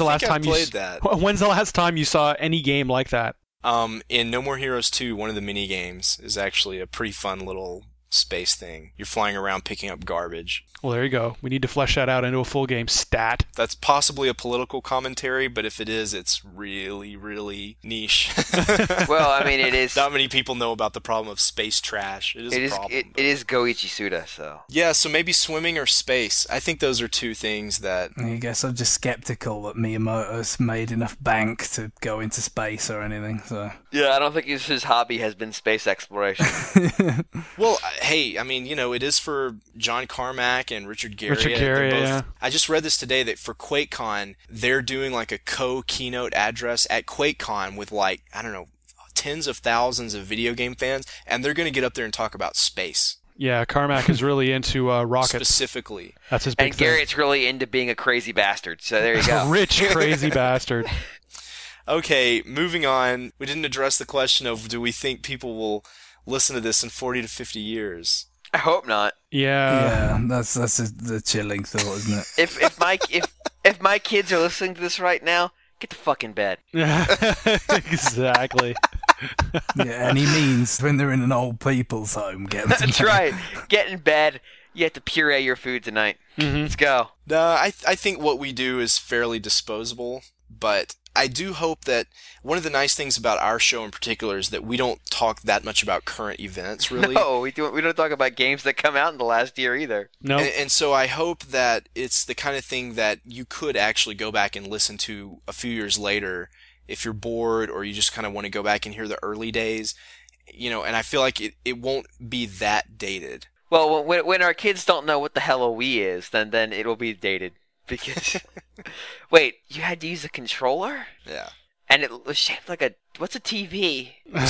last time you saw any game like that? In No More Heroes 2, one of the mini games is actually a pretty fun little space thing. You're flying around picking up garbage. Well, there you go. We need to flesh that out into a full game stat. That's possibly a political commentary, but if it is, it's really, really niche. Well, I mean, it is. Not many people know about the problem of space trash. It is a problem. It is Goichi Suda, so. Yeah, so maybe swimming or space. I think those are two things that... I guess I'm just skeptical that Miyamoto's made enough bank to go into space or anything, so... Yeah, I don't think his hobby has been space exploration. Well, hey, I mean, it is for John Carmack and Richard Garriott. Yeah. I just read this today that for QuakeCon, they're doing like a co-keynote address at QuakeCon with tens of thousands of video game fans, and they're going to get up there and talk about space. Yeah, Carmack is really into rockets. Specifically. That's his big thing. And Garriott's really into being a crazy bastard, so there you go. Rich, crazy bastard. Okay, moving on. We didn't address the question of do we think people will listen to this in 40 to 50 years? I hope not. Yeah. Yeah, that's the chilling thought, isn't it? If my kids are listening to this right now, get the fuck in bed. Exactly. Yeah, and he means when they're in an old people's home, get them to That's bed. right. Get in bed. You have to puree your food tonight. Mm-hmm. Let's go. No, I think what we do is fairly disposable, but I do hope that one of the nice things about our show in particular is that we don't talk that much about current events, really. No, we don't talk about games that come out in the last year either. No. And so I hope that it's the kind of thing that you could actually go back and listen to a few years later if you're bored or you just kind of want to go back and hear the early days, and I feel like it won't be that dated. Well, when our kids don't know what the hell a Wii is, then it'll be dated. Because, wait, you had to use a controller? Yeah. And it was shaped like what's a TV?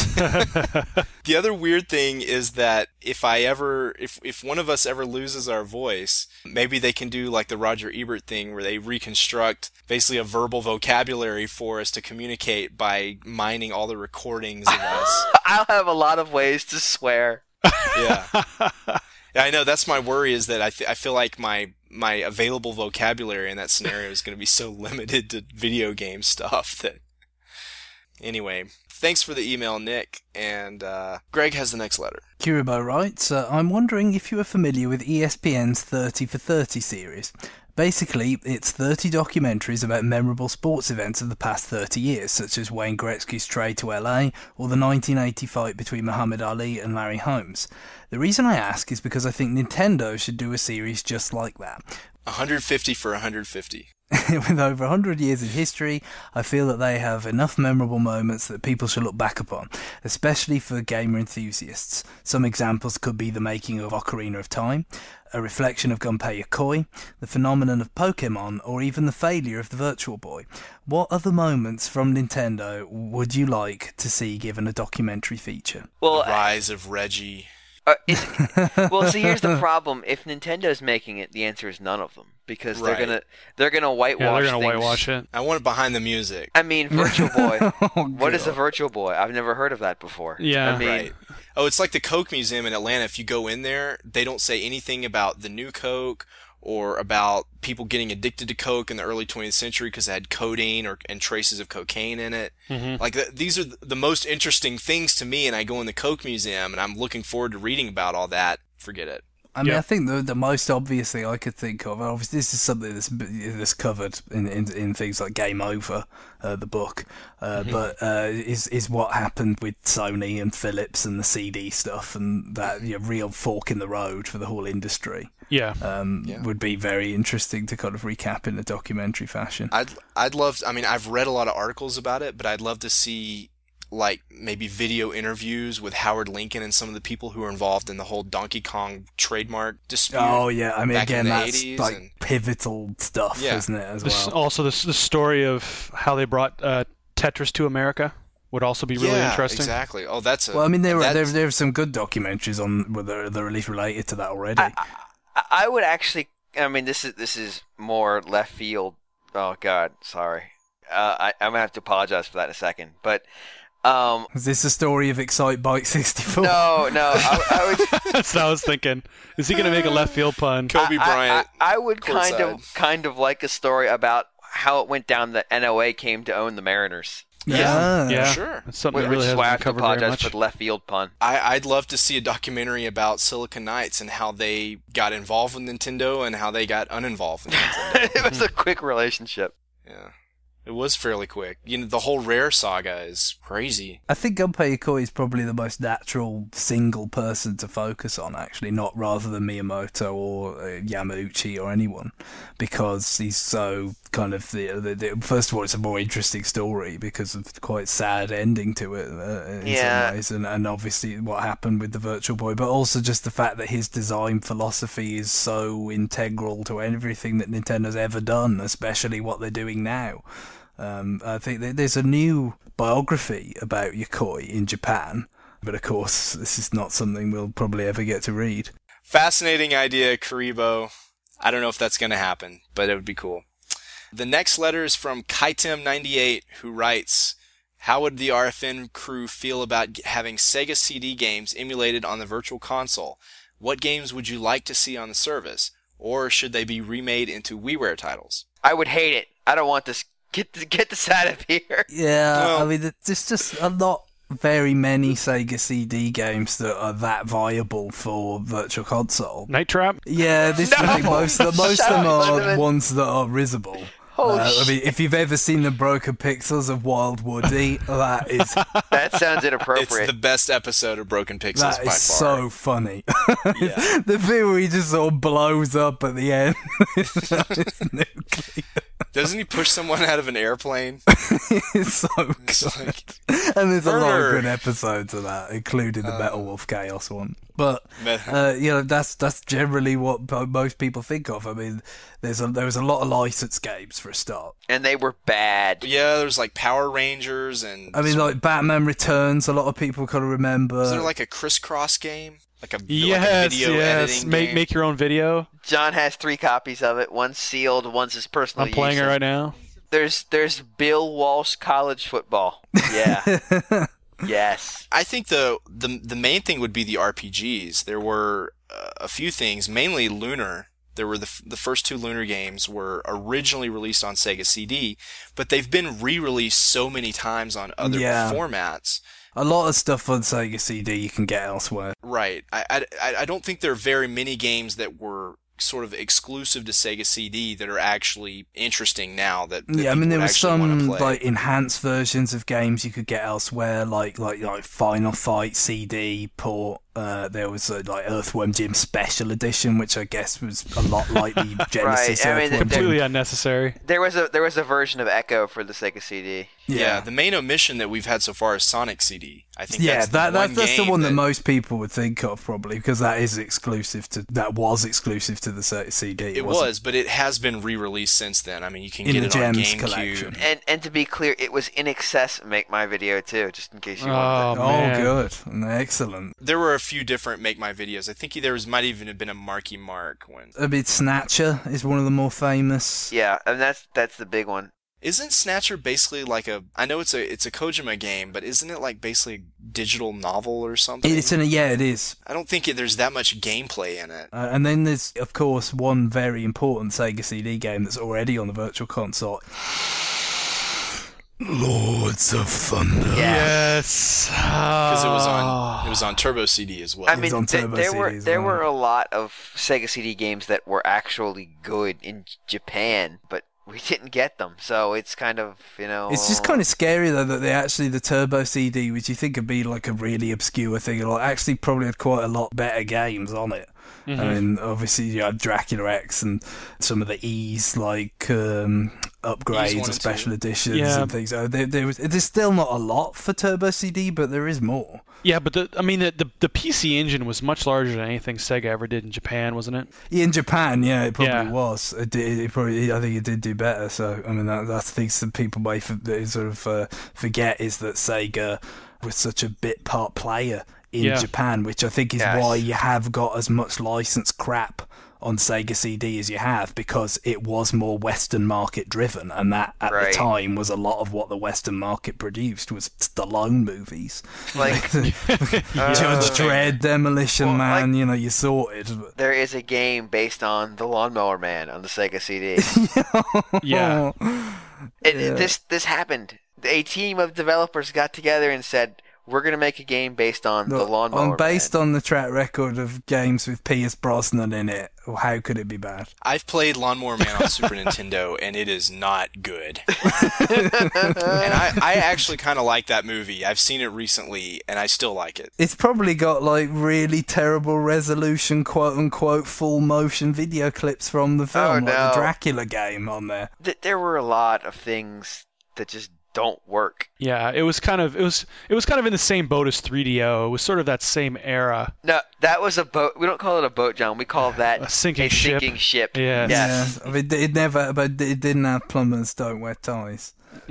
The other weird thing is that if one of us ever loses our voice, maybe they can do like the Roger Ebert thing where they reconstruct basically a verbal vocabulary for us to communicate by mining all the recordings of us. I'll have a lot of ways to swear. Yeah. Yeah, I know. That's my worry is that I feel like my available vocabulary in that scenario is going to be so limited to video game stuff that... Anyway, thanks for the email, Nick. And Greg has the next letter. Kiribo writes, I'm wondering if you are familiar with ESPN's 30 for 30 series. Basically, it's 30 documentaries about memorable sports events of the past 30 years, such as Wayne Gretzky's trade to LA or the 1980 fight between Muhammad Ali and Larry Holmes. The reason I ask is because I think Nintendo should do a series just like that. 150 for 150. With over 100 years of history, I feel that they have enough memorable moments that people should look back upon, especially for gamer enthusiasts. Some examples could be the making of Ocarina of Time, a reflection of Gunpei Yokoi, the phenomenon of Pokemon, or even the failure of the Virtual Boy. What other moments from Nintendo would you like to see given a documentary feature? Well, the rise of Reggie. Well, see, here's the problem. If Nintendo's making it, the answer is none of them because they're gonna whitewash. Yeah, they're gonna things. whitewash it. I want it behind the music. I mean, Virtual Boy. What is a God. Virtual Boy? I've never heard of that before. Yeah. I mean, Right. Oh, it's like the Coke Museum in Atlanta. If you go in there, they don't say anything about the new Coke or about people getting addicted to Coke in the early 20th century because it had codeine and traces of cocaine in it. Mm-hmm. Like these are the most interesting things to me, and I go in the Coke Museum and I'm looking forward to reading about all that. Forget it. I mean, Yeah. I think the most obvious thing I could think of, obviously this is something that's covered in things like Game Over, the book, but is what happened with Sony and Philips and the CD stuff, and that real fork in the road for the whole industry. Yeah. Would be very interesting to kind of recap in a documentary fashion. I'd love. I mean, I've read a lot of articles about it, but I'd love to see like maybe video interviews with Howard Lincoln and some of the people who are involved in the whole Donkey Kong trademark dispute. Oh yeah, I mean back in again, the that's 80s like and- pivotal stuff, Yeah. isn't it? As This, well. also, the story of how they brought Tetris to America would also be really yeah, interesting. exactly. Oh, that's a. Well, I mean, there that's- are some good documentaries on whether they're at least related to that already. I would actually. I mean, this is more left field. Oh God, sorry. I'm gonna have to apologize for that in a second. But Is this a story of Excite Bike 64? no. I would. That's what I was thinking. Is he going to make a left field pun? Kobe Bryant. I would courtside. kind of like a story about how it went down that NOA came to own the Mariners. Yeah. Yeah, Sure. That's something that Which really is why I hasn't have been to covered very apologize much. for the left field pun. I'd love to see a documentary about Silicon Knights and how they got involved with Nintendo and how they got uninvolved with Nintendo. It was a quick relationship. Yeah. It was fairly quick. You know, the whole Rare saga is crazy. I think Gunpei Yokoi is probably the most natural single person to focus on, actually, not rather than Miyamoto or Yamauchi or anyone, because he's so kind of first of all, it's a more interesting story because of the quite sad ending to it in some ways, and obviously what happened with the Virtual Boy, but also just the fact that his design philosophy is so integral to everything that Nintendo's ever done, especially what they're doing now. I think there's a new biography about Yokoi in Japan, but of course this is not something we'll probably ever get to read. Fascinating idea, Karibo. I don't know if that's going to happen, but it would be cool. The next letter is from Kaitem98, who writes, how would the RFN crew feel about having Sega CD games emulated on the Virtual Console? What games would you like to see on the service? Or should they be remade into WiiWare titles? I would hate it. I don't want this. Get this out of here. Yeah, Well- I mean, there's just not very many Sega CD games that are that viable for Virtual Console. Night Trap? Yeah, I think most of them Shut up, are Cinnamon. ones that are risible. I mean, if you've ever seen the broken pixels of Wild Woody, that is That sounds It's inappropriate. the best episode of Broken Pixels that by is far. so funny. Yeah. The bit where he just sort of blows up at the end. It's nuclear. Doesn't he push someone out of an airplane? It's so It's good. like, And there's a lot of Murder. good episodes of that, including the Metal Wolf Chaos one. But Me- that's generally what most people think of. I mean, there was a lot of licensed games for a start. And they were bad. yeah, there's like Power Rangers and... I mean, like Batman Returns, a lot of people kind of remember. is there like a crisscross game? Like a Yes, video yes. editing Make game? make your own video. John has 3 copies of it. One's sealed. One's his personal I'm playing it use. right now. There's Bill Walsh College Football. Yeah. Yes. I think the main thing would be the RPGs. There were a few things, mainly Lunar. There were the first 2 Lunar games were originally released on Sega CD, but they've been re-released so many times on other Yeah. formats. A lot of stuff on Sega CD you can get elsewhere. Right. I don't think there are very many games that were sort of exclusive to Sega CD that are actually interesting now. That Yeah, I mean, there people was actually wanna some play. like enhanced versions of games you could get elsewhere, like Final Fight CD port. There was like Earthworm Jim Special Edition, which I guess was a lot like the Genesis Right, I mean, Earthworm Jim. Completely unnecessary. There was a version of Echo for the Sega CD. Yeah, the main omission that we've had so far is Sonic CD. I think Yeah, that's that's the one that most people would think of probably because that was exclusive to the CD. It wasn't- was, but it has been re-released since then. I mean, you can In get the it on Gems GameCube. collection. And to be clear, it was in excess of Make My Video too, just in case you Oh, wanted to. Oh, man. good, excellent. There were a few different Make My Videos. I think might even have been a Marky Mark one. I mean, Snatcher is one of the more famous. Yeah, and that's the big one. Isn't Snatcher basically like I know it's a Kojima game, but isn't it like basically a digital novel or something? It is. I don't think there's that much gameplay in it. And then there's, of course, one very important Sega CD game that's already on the Virtual Console. Lords of Thunder. Yes. Because it was on Turbo CD as well. I mean, on Turbo there CD as there well. were a lot of Sega CD games that were actually good in Japan, but we didn't get them. So it's kind of, It's just kind of scary though that the Turbo CD, which you think would be like a really obscure thing, actually probably had quite a lot better games on it. Mm-hmm. I mean, obviously you had Dracula X and some of the E's like upgrades E's 1 or and special 2. editions Yeah. and things. There's still not a lot for Turbo CD, but there is more. Yeah, but the PC Engine was much larger than anything Sega ever did in Japan, wasn't it? Yeah, in Japan, yeah, it probably Yeah. was. I think it did do better. So I mean, that's things that people may forget is that Sega was such a bit part player in Yeah. Japan, which I think is Yes. why you have got as much licensed crap on Sega CD as you have, because it was more Western market driven, and that at Right. the time was a lot of what the Western market produced was Stallone movies. like Judge Dredd, Demolition Well, Man, you sorted. But there is a game based on the Lawnmower Man on the Sega CD. Yeah. This happened. A team of developers got together and said, "We're going to make a game based on the Lawnmower based Man." on the track record of games with Pierce Brosnan in it, how could it be bad? I've played Lawnmower Man on Super Nintendo, and it is not good. And I actually kind of like that movie. I've seen it recently, and I still like it. It's probably got like really terrible resolution, quote unquote, full motion video clips from the film, like no. the Dracula game on there. There were a lot of things that just don't work. Yeah, it was kind of in the same boat as 3DO. It was sort of that same era. No, that was a boat. We don't call it a boat, John. We call that A sinking ship. sinking ship. Yes. Yes. Yeah, I mean, but it didn't have plumbers don't wear ties.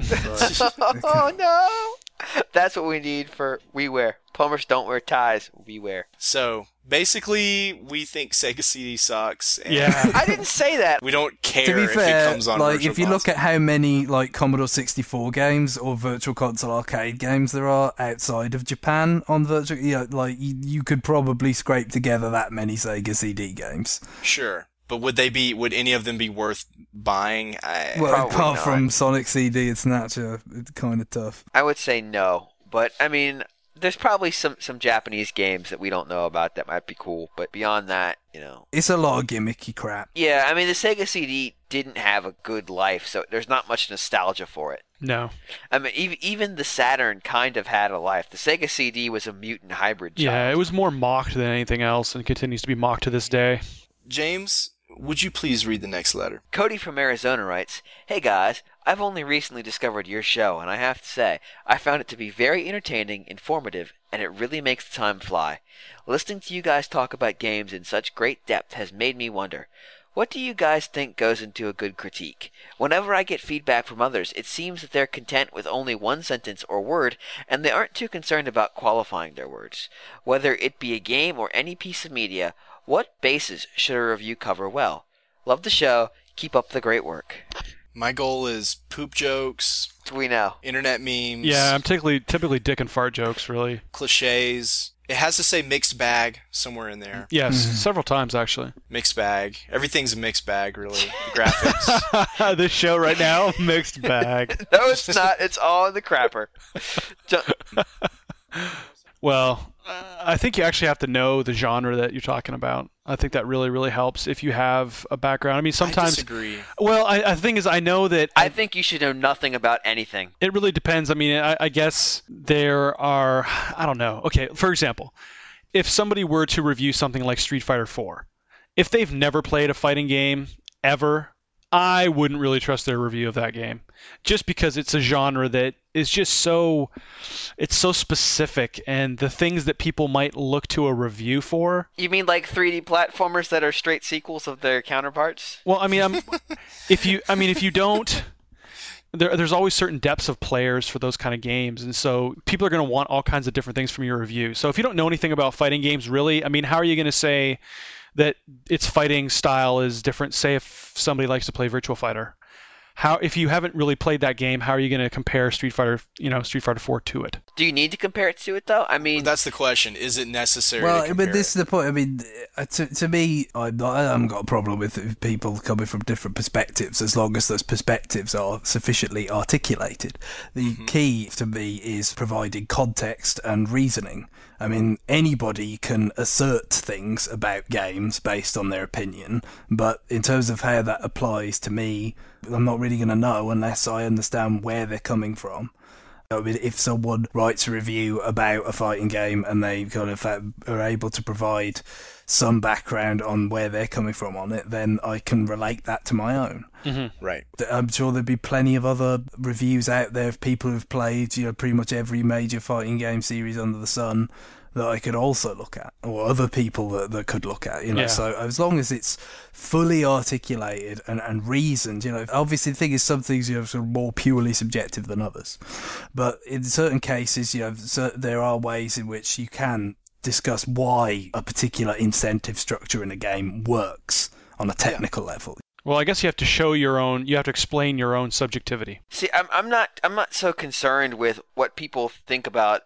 Oh no! That's what we need for we wear. Plumbers don't wear ties. We wear. So basically, we think Sega CD sucks. And Yeah. I didn't say that. we don't care To be if fair, it comes on like Virtual if you look Console. at how many like Commodore 64 games or Virtual Console arcade games there are outside of Japan on Virtual, you could probably scrape together that many Sega CD games. Sure. But would any of them be worth buying? Well, Probably apart not. from Sonic CD and Snatcher, it's kind of tough. I would say no, but I mean, there's probably some Japanese games that we don't know about that might be cool. But beyond that, It's a lot of gimmicky crap. yeah. I mean, the Sega CD didn't have a good life, so there's not much nostalgia for it. No. I mean, even the Saturn kind of had a life. The Sega CD was a mutant hybrid child. Yeah, it was more mocked than anything else, and continues to be mocked to this day. James, would you please read the next letter? Cody from Arizona writes, "Hey guys, I've only recently discovered your show, and I have to say, I found it to be very entertaining, informative, and it really makes the time fly. Listening to you guys talk about games in such great depth has made me wonder, what do you guys think goes into a good critique? Whenever I get feedback from others, it seems that they're content with only one sentence or word, and they aren't too concerned about qualifying their words. Whether it be a game or any piece of media, what bases should a review cover well? Love the show. Keep up the great work." My goal is poop jokes, We know. internet memes, Yeah, I'm typically dick and fart jokes, really. cliches. It has to say mixed bag somewhere in there. Yes, several times actually. Mixed bag. Everything's a mixed bag, really. The graphics. This show right now, mixed bag. No, it's not. It's all in the crapper. Well, I think you actually have to know the genre that you're talking about. I think that really, really helps if you have a background. I mean, I sometimes. disagree. Well, the thing is, I know that I think you should know nothing about anything. it really depends. I mean, I guess there are. I don't know. Okay, for example, if somebody were to review something like Street Fighter 4, if they've never played a fighting game ever, I wouldn't really trust their review of that game, just because it's a genre that is just it's so specific, and the things that people might look to a review for. You mean like 3D platformers that are straight sequels of their counterparts? Well, I mean, if you don't, there's always certain depths of players for those kind of games, and so people are going to want all kinds of different things from your review. So if you don't know anything about fighting games, really, I mean, how are you going to say that its fighting style is different? Say if somebody likes to play Virtua Fighter, how, if you haven't really played that game, how are you going to compare Street Fighter 4 to it? Do you need to compare it to it though? I mean, Well, that's the question. Is it necessary to Well, compare but this it? is the point. I mean, to me, I haven't got a problem with people coming from different perspectives as long as those perspectives are sufficiently articulated. The key to me is providing context and reasoning. I mean, anybody can assert things about games based on their opinion, but in terms of how that applies to me, I'm not really going to know unless I understand where they're coming from. I mean, if someone writes a review about a fighting game and they kind of are able to provide some background on where they're coming from on it, then I can relate that to my own. Right. I'm sure there'd be plenty of other reviews out there of people who've played, pretty much every major fighting game series under the sun that I could also look at, or other people that could look at, Yeah. So as long as it's fully articulated and reasoned, obviously the thing is some things sort of more purely subjective than others, but in certain cases, there are ways in which you can discuss why a particular incentive structure in a game works on a technical level. Well, I guess you have to explain your own subjectivity. see, I'm not so concerned with what people think about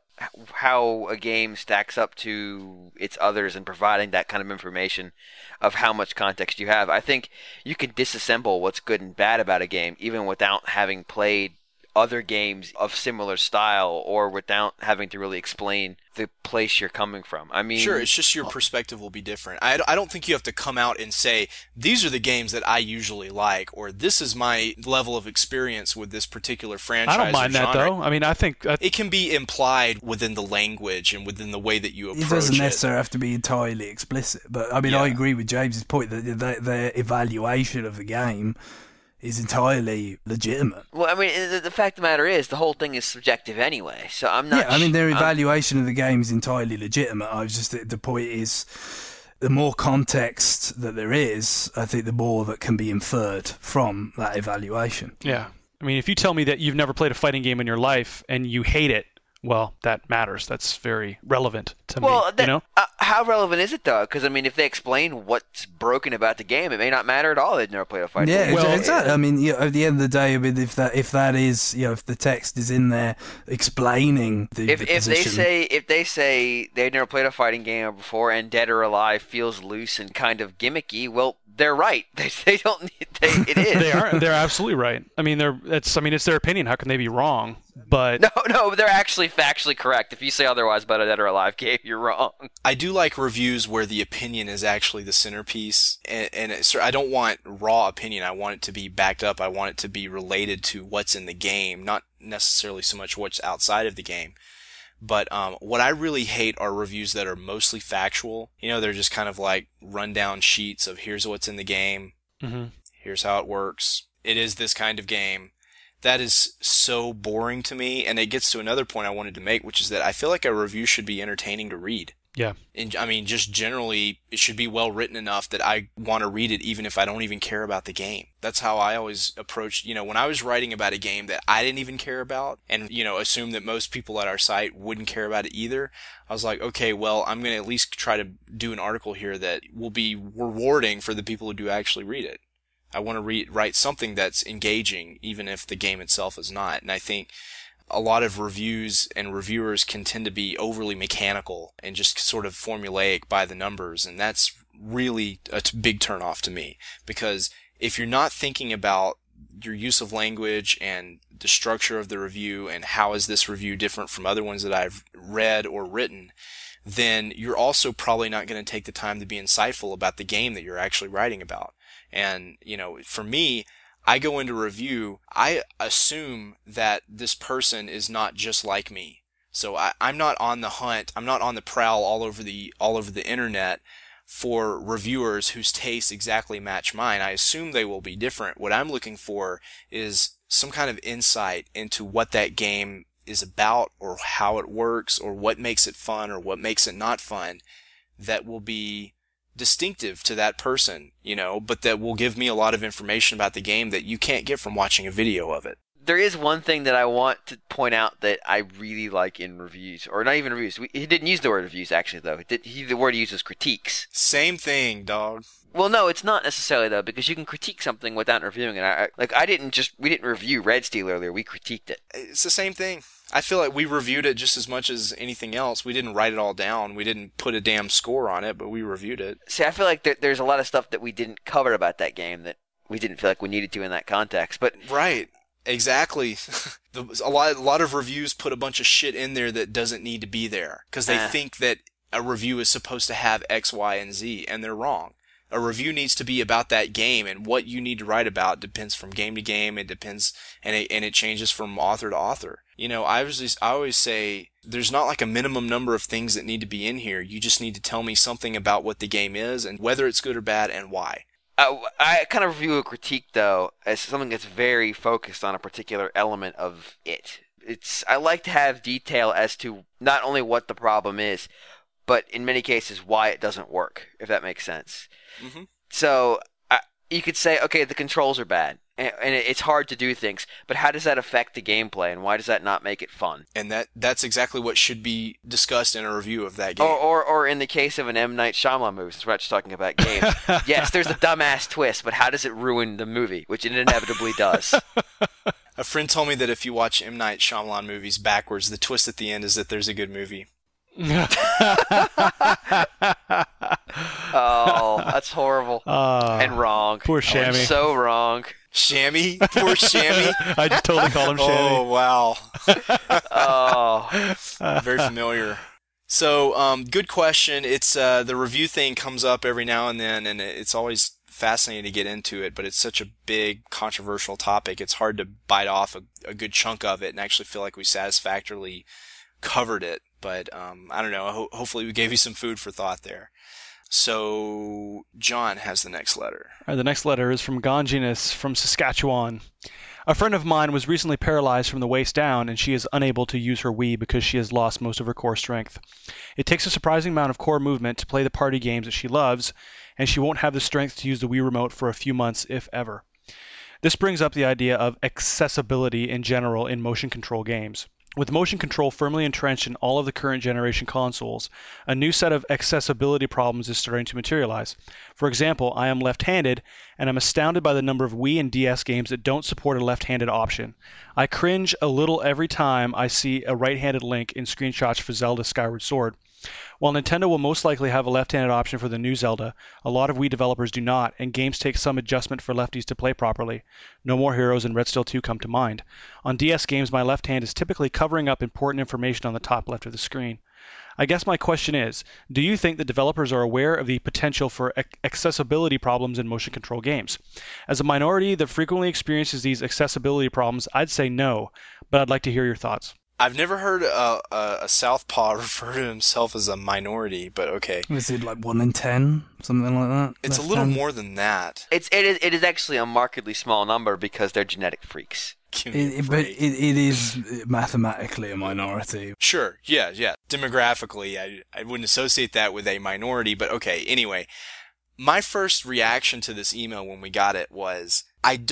how a game stacks up to its others and providing that kind of information of how much context you have. I think you can disassemble what's good and bad about a game even without having played other games of similar style or without having to really explain the place you're coming from. I mean, Sure, it's just your perspective will be different. I don't think you have to come out and say, these are the games that I usually like, or this is my level of experience with this particular franchise. I don't mind or that, genre. though. I mean, I think It can be implied within the language and within the way that you approach It doesn't necessarily have to be entirely explicit, but I mean, Yeah. I agree with James's point that their evaluation of the game is entirely legitimate. well, I mean, the fact of the matter is the whole thing is subjective anyway. So I'm not. Yeah, I mean, their evaluation of the game is entirely legitimate. I was just the point is, the more context that there is, I think the more that can be inferred from that evaluation. Yeah. I mean, if you tell me that you've never played a fighting game in your life and you hate it, well, that matters. That's very relevant to me. How relevant is it though? Because I mean, if they explain what's broken about the game, it may not matter at all. They've never played a fighting Yeah, game. Well, exactly. I mean, at the end of the day, I mean, if that is, if the text is in there explaining the If position, they say they've never played a fighting game before and Dead or Alive feels loose and kind of gimmicky, well, they're right. They don't need. It is. They're absolutely right. I mean, it's their opinion. How can they be wrong? But No, they're actually factually correct. If you say otherwise about a Dead or Alive game, you're wrong. I do like reviews where the opinion is actually the centerpiece, and I don't want raw opinion. I want it to be backed up. I want it to be related to what's in the game, not necessarily so much what's outside of the game. But what I really hate are reviews that are mostly factual. They're just kind of like rundown sheets of here's what's in the game, here's how it works. It is this kind of game. That is so boring to me, and it gets to another point I wanted to make, which is that I feel like a review should be entertaining to read. yeah. And I mean, just generally, it should be well written enough that I want to read it even if I don't even care about the game. That's how I always approached, when I was writing about a game that I didn't even care about and, assume that most people at our site wouldn't care about it either. I was like, okay, well, I'm going to at least try to do an article here that will be rewarding for the people who do actually read it. I want to write something that's engaging, even if the game itself is not. And I think a lot of reviews and reviewers can tend to be overly mechanical and just sort of formulaic by the numbers. And that's really a big turnoff to me, because if you're not thinking about your use of language and the structure of the review and how is this review different from other ones that I've read or written, then you're also probably not going to take the time to be insightful about the game that you're actually writing about. And, for me, I go into review, I assume that this person is not just like me. So I'm not on the hunt, I'm not on the prowl all over the internet for reviewers whose tastes exactly match mine. I assume they will be different. What I'm looking for is some kind of insight into what that game is about, or how it works, or what makes it fun, or what makes it not fun, that will be distinctive to that person, but that will give me a lot of information about the game that you can't get from watching a video of it. There is one thing that I want to point out that I really like in reviews, or not even reviews. He didn't use the word reviews, actually, though. The word he used was critiques. Same thing, dog. Well, no, it's not necessarily, though, because you can critique something without reviewing it. We didn't review Red Steel earlier. We critiqued it. It's the same thing. I feel like we reviewed it just as much as anything else. We didn't write it all down. We didn't put a damn score on it, but we reviewed it. See, I feel like there's a lot of stuff that we didn't cover about that game that we didn't feel like we needed to in that context. But right. Exactly. A lot of reviews put a bunch of shit in there that doesn't need to be there because they think that a review is supposed to have X, Y, and Z, and they're wrong. A review needs to be about that game, and what you need to write about depends from game to game. It depends, and it changes from author to author. You know, I always say there's not like a minimum number of things that need to be in here. You just need to tell me something about what the game is and whether it's good or bad and why. I kind of view a critique, though, as something that's very focused on a particular element of it. I like to have detail as to not only what the problem is, but in many cases why it doesn't work, if that makes sense. Mm-hmm. So you could say, okay, the controls are bad, and it's hard to do things, but how does that affect the gameplay, and why does that not make it fun? And that's exactly what should be discussed in a review of that game. Or in the case of an M. Night Shyamalan movie, since we're not just talking about games, yes, there's a dumbass twist, but how does it ruin the movie, which it inevitably does? A friend told me that if you watch M. Night Shyamalan movies backwards, the twist at the end is that there's a good movie. Oh, that's horrible and wrong. Poor Shammy. So wrong. Shammy? Poor Shammy? I just totally called him Shammy. Oh, wow. Oh. Very familiar. So, good question. It's the review thing comes up every now and then, and it's always fascinating to get into it, but it's such a big, controversial topic. It's hard to bite off a good chunk of it and actually feel like we satisfactorily covered it. But I don't know. Hopefully we gave you some food for thought there. So John has the next letter. All right, the next letter is from Gonginus from Saskatchewan. A friend of mine was recently paralyzed from the waist down, and she is unable to use her Wii because she has lost most of her core strength. It takes a surprising amount of core movement to play the party games that she loves, and she won't have the strength to use the Wii remote for a few months, if ever. This brings up the idea of accessibility in general in motion control games. With motion control firmly entrenched in all of the current generation consoles, a new set of accessibility problems is starting to materialize. For example, I am left-handed, and I'm astounded by the number of Wii and DS games that don't support a left-handed option. I cringe a little every time I see a right-handed Link in screenshots for Zelda Skyward Sword. While Nintendo will most likely have a left-handed option for the new Zelda, a lot of Wii developers do not, and games take some adjustment for lefties to play properly. No More Heroes and Red Steel 2 come to mind. On DS games, my left hand is typically covering up important information on the top left of the screen. I guess my question is, do you think that developers are aware of the potential for accessibility problems in motion control games? As a minority that frequently experiences these accessibility problems, I'd say no, but I'd like to hear your thoughts. I've never heard a southpaw refer to himself as a minority, but okay. Is it like 1 in 10? Something like that? It's a little more than that. It is actually a markedly small number because they're genetic freaks. But it is mathematically a minority. Sure, yeah. Demographically, I wouldn't associate that with a minority, but okay, anyway. My first reaction to this email when we got it was,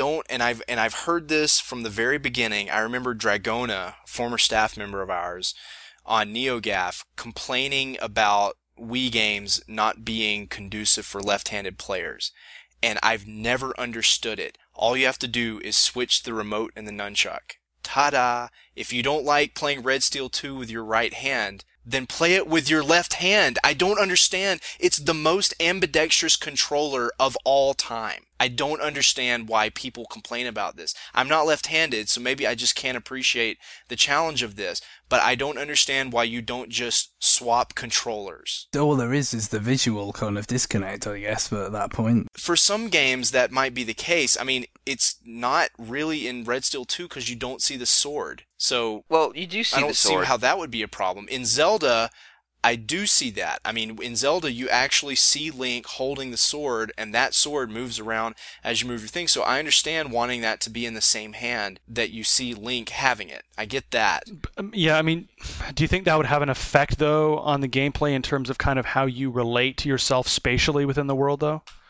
I've heard this from the very beginning. I remember Dragona, former staff member of ours, on NeoGAF, complaining about Wii games not being conducive for left-handed players. And I've never understood it. All you have to do is switch the remote and the nunchuck. Ta-da! If you don't like playing Red Steel 2 with your right hand, then play it with your left hand. I don't understand. It's the most ambidextrous controller of all time. I don't understand why people complain about this. I'm not left-handed, so maybe I just can't appreciate the challenge of this. But I don't understand why you don't just swap controllers. All there is the visual kind of disconnect, I guess, but at that point. For some games, that might be the case. I mean, it's not really in Red Steel 2 because you don't see the sword. So, well, you do see I don't the sword. see how that would be a problem. In Zelda, I do see that. I mean, in Zelda, you actually see Link holding the sword, and that sword moves around as you move your thing. So I understand wanting that to be in the same hand that you see Link having it. I get that. Yeah, I mean, do you think that would have an effect, though, on the gameplay in terms of kind of how you relate to yourself spatially within the world, though?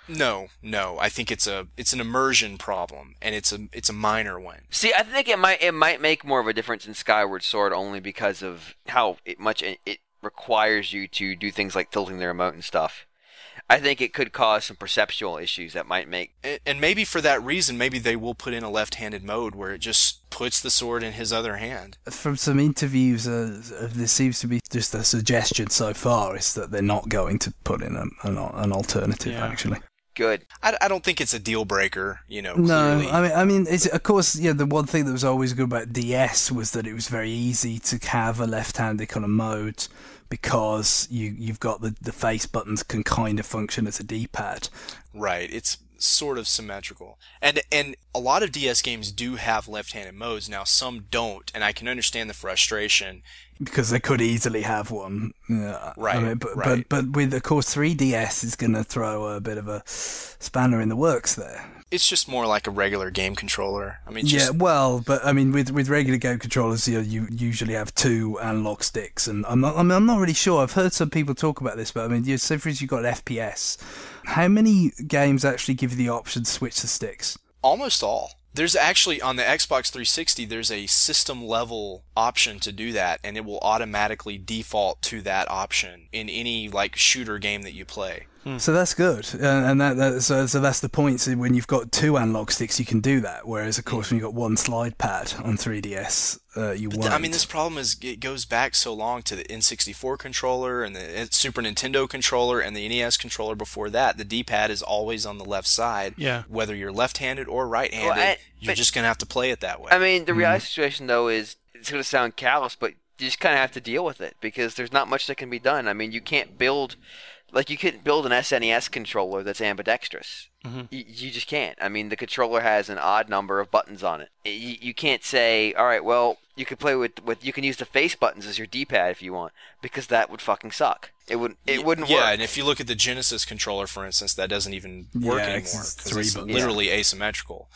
No. I think it's an immersion problem, and it's a minor one. See, I think it might make more of a difference in Skyward Sword only because of how much it requires you to do things like tilting the remote and stuff. I think it could cause some perceptual issues that might make... And maybe for that reason, maybe they will put in a left-handed mode where it just puts the sword in his other hand. From some interviews, there seems to be just a suggestion so far is that they're not going to put in an alternative, actually. Good. I don't think it's a deal breaker, No, clearly. I mean, of course, the one thing that was always good about DS was that it was very easy to have a left-handed kind of mode because you've got the face buttons can kind of function as a D-pad. Right, it's sort of symmetrical. And a lot of DS games do have left-handed modes. Now, some don't, and I can understand the frustration. Because they could easily have one. Right, I mean, but with, of course, 3DS is going to throw a bit of a spanner in the works there. It's just more like a regular game controller. I mean, but I mean, with regular game controllers, you usually have two analog sticks, and I'm not really sure. I've heard some people talk about this, but I mean, say for instance, you've got FPS. How many games actually give you the option to switch the sticks? Almost all. There's actually, on the Xbox 360, there's a system-level option to do that, and it will automatically default to that option in any, shooter game that you play. So that's good, so that's the point. So when you've got two analog sticks, you can do that. Whereas, of course, when you've got one slide pad on 3DS, you won't. I mean, this problem it goes back so long to the N64 controller and the Super Nintendo controller and the NES controller before that. The D-pad is always on the left side. Yeah. Whether you're left-handed or right-handed, you're just going to have to play it that way. I mean, the reality situation, though, is it's going to sound callous, but you just kind of have to deal with it because there's not much that can be done. I mean, you can't build... you couldn't build an SNES controller that's ambidextrous. Mm-hmm. You just can't. I mean, the controller has an odd number of buttons on it. You can't say, all right, well, you could play with you can use the face buttons as your D-pad if you want, because that would fucking suck. It wouldn't work. Yeah, and if you look at the Genesis controller, for instance, that doesn't even work anymore because it's literally asymmetrical.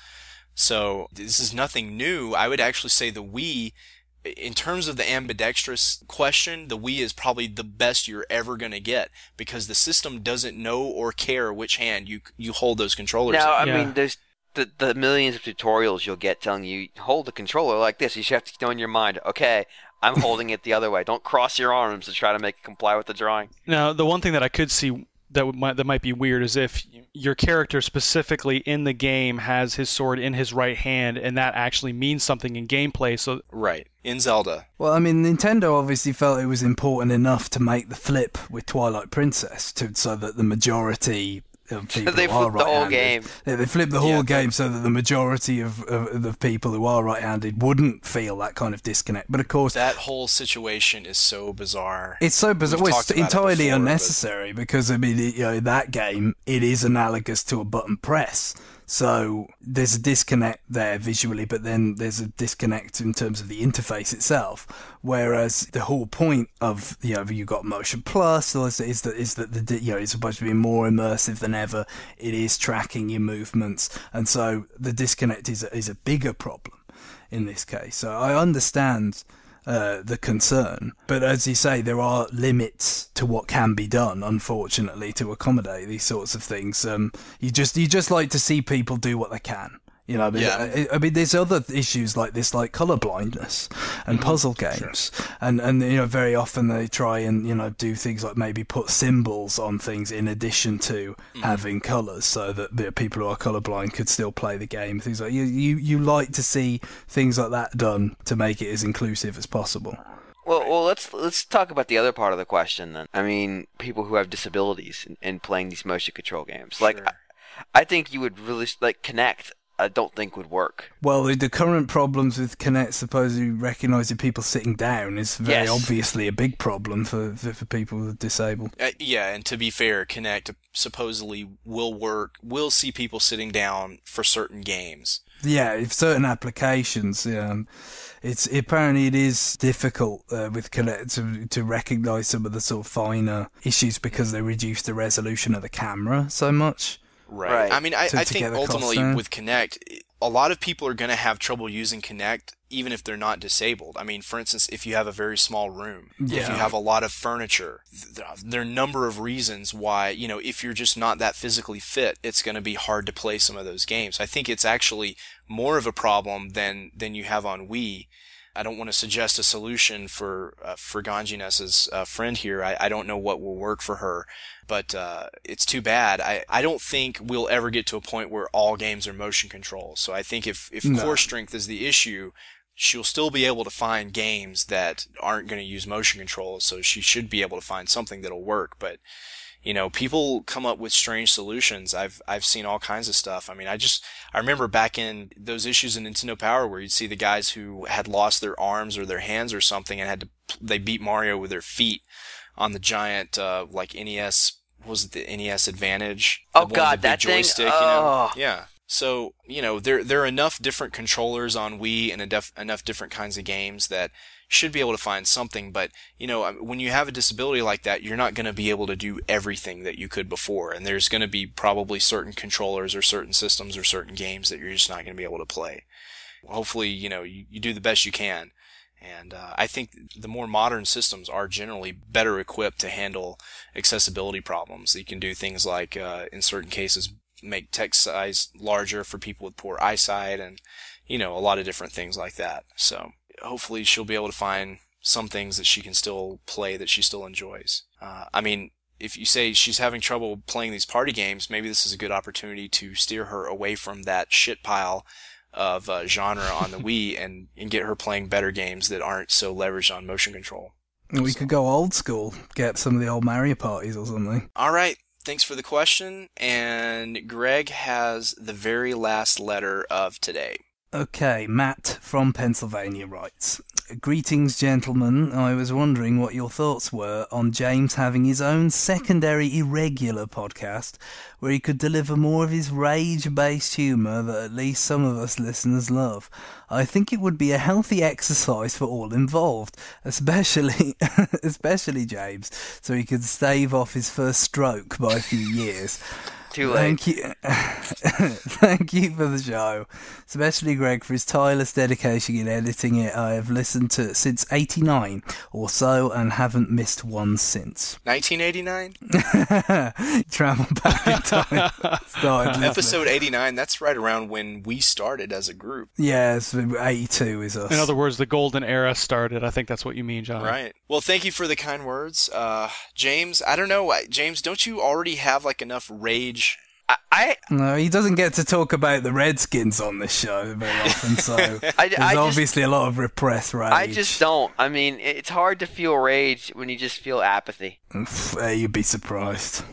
So this is nothing new. I would actually say the Wii... In terms of the ambidextrous question, the Wii is probably the best you're ever going to get because the system doesn't know or care which hand you hold those controllers now, in. I mean, there's the millions of tutorials you'll get telling you, hold the controller like this. You should have to know in your mind, okay, I'm holding it the other way. Don't cross your arms to try to make it comply with the drawing. Now, the one thing that I could see that might be weird is if your character specifically in the game has his sword in his right hand and that actually means something in gameplay. So right, in Zelda. Well, I mean, Nintendo obviously felt it was important enough to make the flip with Twilight Princess so that the majority of people they who are flipped the whole right-handed, game. They flipped the whole game so that the majority of the people who are right-handed wouldn't feel that kind of disconnect. But of course, that whole situation is so bizarre. It's so bizarre. We've Well, it's talked about entirely it before, unnecessary because I mean, that game it is analogous to a button press. So there's a disconnect there visually, but then there's a disconnect in terms of the interface itself. Whereas the whole point of you've got Motion Plus is that it's supposed to be more immersive than ever. It is tracking your movements, and so the disconnect is a bigger problem in this case. So I understand the concern, but as you say, there are limits to what can be done, unfortunately, to accommodate these sorts of things. You just like to see people do what they can. I mean, there's other issues like this, like color blindness and puzzle games, sure. and very often they try and do things like maybe put symbols on things in addition to having colors, so that people who are colorblind could still play the game. Things like you like to see things like that done to make it as inclusive as possible. Well, let's talk about the other part of the question then. I mean, people who have disabilities in playing these motion control games. Sure. Like, I think you would really Kinect. I don't think would work. Well, the current problems with Kinect, supposedly recognising people sitting down, is very obviously a big problem for people who are disabled. And to be fair, Kinect supposedly will see people sitting down for certain games. Yeah, if certain applications, apparently it is difficult with Kinect to recognise some of the sort of finer issues because they reduce the resolution of the camera so much. Right. I mean, I think ultimately with Kinect, a lot of people are going to have trouble using Kinect even if they're not disabled. I mean, for instance, if you have a very small room, if you Yeah. have a lot of furniture, there are a number of reasons why, if you're just not that physically fit, it's going to be hard to play some of those games. I think it's actually more of a problem than you have on Wii. I don't want to suggest a solution for Ganji-Ness's friend here. I don't know what will work for her, but it's too bad. I don't think we'll ever get to a point where all games are motion control. So I think if No. core strength is the issue, she'll still be able to find games that aren't going to use motion control. So she should be able to find something that'll work. But people come up with strange solutions. I've seen all kinds of stuff. I mean, I remember back in those issues in Nintendo Power where you'd see the guys who had lost their arms or their hands or something and they beat Mario with their feet on the giant, like NES, was it the NES Advantage? Oh The one with God, the big that thing! joystick, Oh. Yeah. So, there are enough different controllers on Wii and enough different kinds of games that should be able to find something. But, when you have a disability like that, you're not going to be able to do everything that you could before. And there's going to be probably certain controllers or certain systems or certain games that you're just not going to be able to play. Hopefully, you do the best you can. And I think the more modern systems are generally better equipped to handle accessibility problems. You can do things like, in certain cases, make text size larger for people with poor eyesight and, a lot of different things like that. So hopefully she'll be able to find some things that she can still play that she still enjoys. I mean, if you say she's having trouble playing these party games, maybe this is a good opportunity to steer her away from that shit pile of genre on the Wii and get her playing better games that aren't so leveraged on motion control. We could go old school, get some of the old Mario parties or something. All right. Thanks for the question. And Greg has the very last letter of today. Okay, Matt from Pennsylvania writes, "Greetings, gentlemen. I was wondering what your thoughts were on James having his own secondary irregular podcast where he could deliver more of his rage-based humour that at least some of us listeners love. I think it would be a healthy exercise for all involved, especially James, so he could stave off his first stroke by a few years. Too late. Thank you. Thank you for the show, especially Greg for his tireless dedication in editing it. I have listened to it since '89 or so and haven't missed one since." 1989? Travel back in time. Started listening. Episode 89, that's right around when we started as a group. Yeah, it's 82 is us. In other words, the golden era started. I think that's what you mean, John. Right. Well, thank you for the kind words. James, I don't know. James, don't you already have enough rage? No, he doesn't get to talk about the Redskins on this show very often, so there's obviously a lot of repressed rage. I just don't. I mean, it's hard to feel rage when you just feel apathy. You'd be surprised.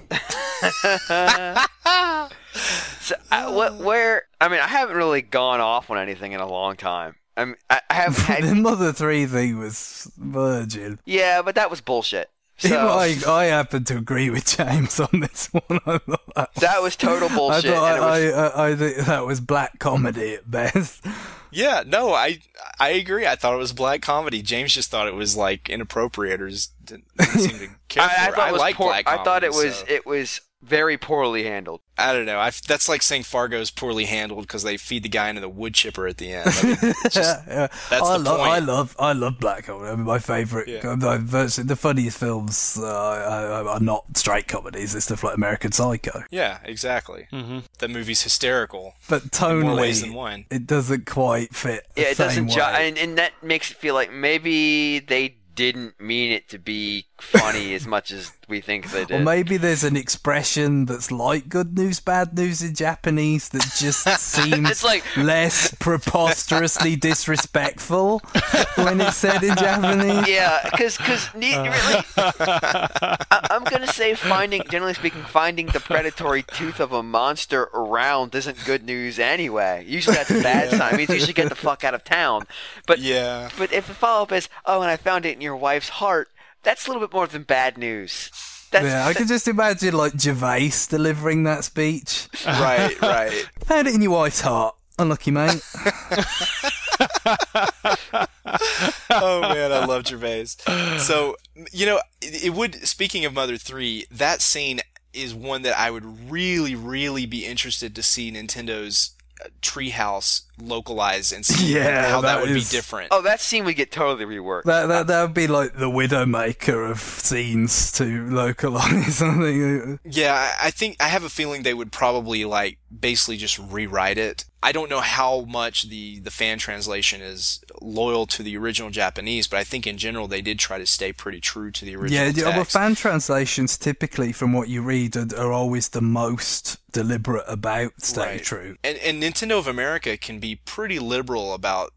So, I haven't really gone off on anything in a long time. I haven't had... The Mother 3 thing was virgin. Yeah, but that was bullshit. So, I happen to agree with James on this one. I thought that was total bullshit. I think that was black comedy at best. Yeah, no, I agree. I thought it was black comedy. James just thought it was inappropriate or just didn't seem to care for it. I like black comedy. I thought it was very poorly handled. I don't know. That's like saying Fargo's poorly handled because they feed the guy into the wood chipper at the end. I mean, it's just, that's the point. I love black comedy. I mean, my favourite. Yeah. The funniest films are not straight comedies. It's stuff like American Psycho. Yeah, exactly. Mm-hmm. That movie's hysterical. But in more tonally, ways than one. it doesn't quite fit. Yeah, it doesn't. Way. And that makes it feel like maybe they didn't mean it to be funny as much as we think they did. Or maybe there's an expression that's like good news, bad news in Japanese that just seems It's like- less preposterously disrespectful when it's said in Japanese. Yeah, because really, I'm gonna say generally speaking, finding the predatory tooth of a monster around isn't good news anyway. Usually that's a bad sign. It means you should get the fuck out of town. But Yeah. But if the follow up is, oh, and I found it in your wife's heart, that's a little bit more than bad news. I can just imagine Gervais delivering that speech. Right. Found it in your wife's heart. Unlucky, mate. Oh man, I love Gervais. So, it would, speaking of Mother 3, that scene is one that I would really, really be interested to see Nintendo's Treehouse localized and see Yeah, how that that would be is- different. Oh, that scene would get totally reworked. That would be like the Widowmaker of scenes to localize something. Yeah, I have a feeling they would probably like basically just rewrite it. I don't know how much the fan translation is loyal to the original Japanese, but I think in general they did try to stay pretty true to the original Yeah, text. well, fan translations typically, from what you read, are always the most deliberate about staying Right. true. And Nintendo of America can be pretty liberal about,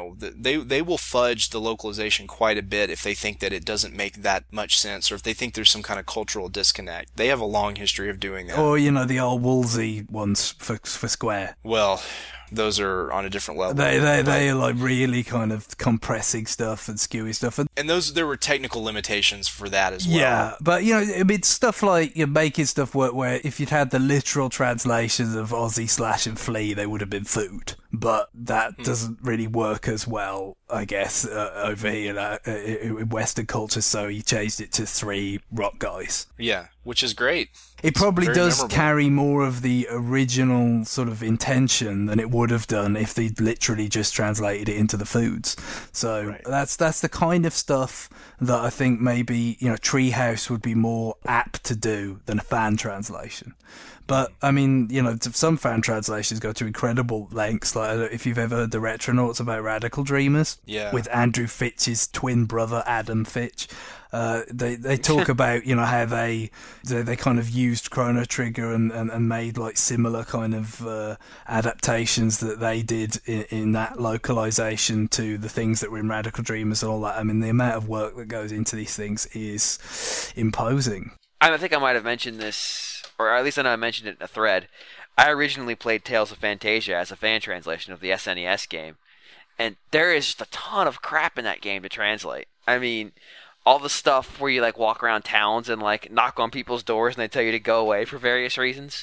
they will fudge the localization quite a bit if they think that it doesn't make that much sense, or if they think there's some kind of cultural disconnect. They have a long history of doing that. Or, the old Woolsey ones for Square. Well, those are on a different level. They are like really kind of compressing stuff and skewing stuff. And there were technical limitations for that as well. Yeah, but it's stuff like you're making stuff where if you'd had the literal translations of Aussie Slash and Flea, they would have been food. But that doesn't really work as well, I guess, over here in Western culture. So he changed it to 3 rock guys. Yeah, which is great. It probably very does memorable. carry more of the original sort of intention than it would have done if they'd literally just translated it into the foods. So that's the kind of stuff that I think maybe Treehouse would be more apt to do than a fan translation. But I mean, some fan translations go to incredible lengths. Like if you've ever heard the Retronauts about Radical Dreamers, Yeah. with Andrew Fitch's twin brother Adam Fitch. They talk about how they kind of used Chrono Trigger and made like similar kind of adaptations that they did in that localization to the things that were in Radical Dreamers and all that. I mean, the amount of work that goes into these things is imposing. I think I might have mentioned this, or at least I know I mentioned it in a thread. I originally played Tales of Fantasia as a fan translation of the SNES game, and there is just a ton of crap in that game to translate. I mean, all the stuff where you like walk around towns and like knock on people's doors and they tell you to go away for various reasons.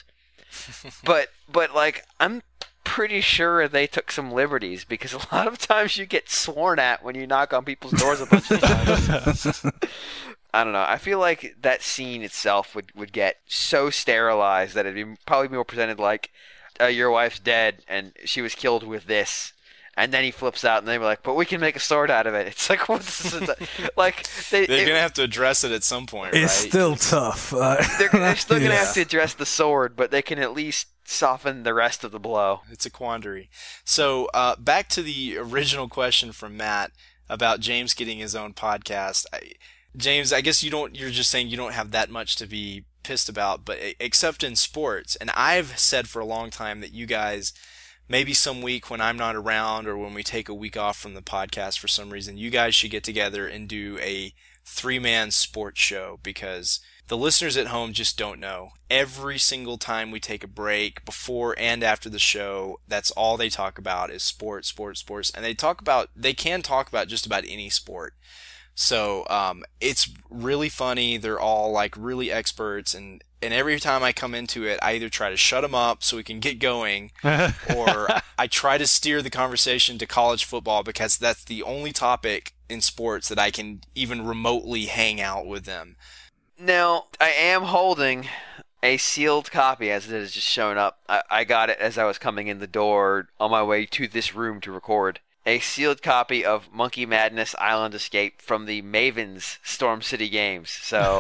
but like I'm pretty sure they took some liberties, because a lot of times you get sworn at when you knock on people's doors a bunch of times. I don't know. I feel like that scene itself would get so sterilized that it'd be probably more presented like your wife's dead and she was killed with this. And then he flips out, and they were like, "But we can make a sword out of it." It's like, what's like? They're gonna have to address it at some point, right? It's still tough. They're still gonna Yeah. have to address the sword, but they can at least soften the rest of the blow. It's a quandary. So back to the original question from Matt about James getting his own podcast. James, I guess you're just saying you don't have that much to be pissed about, but except in sports. And I've said for a long time that you guys, maybe some week when I'm not around or when we take a week off from the podcast for some reason, you guys should get together and do a 3-man sports show, because the listeners at home just don't know. Every single time we take a break, before and after the show, that's all they talk about is sports. And they can talk about just about any sport. So it's really funny. They're all like really experts, and every time I come into it, I either try to shut them up so we can get going, or I try to steer the conversation to college football, because that's the only topic in sports that I can even remotely hang out with them. Now, I am holding a sealed copy, as it has just shown up. I got it as I was coming in the door on my way to this room to record. A sealed copy of Monkey Madness Island Escape from the Mavens Storm City Games. So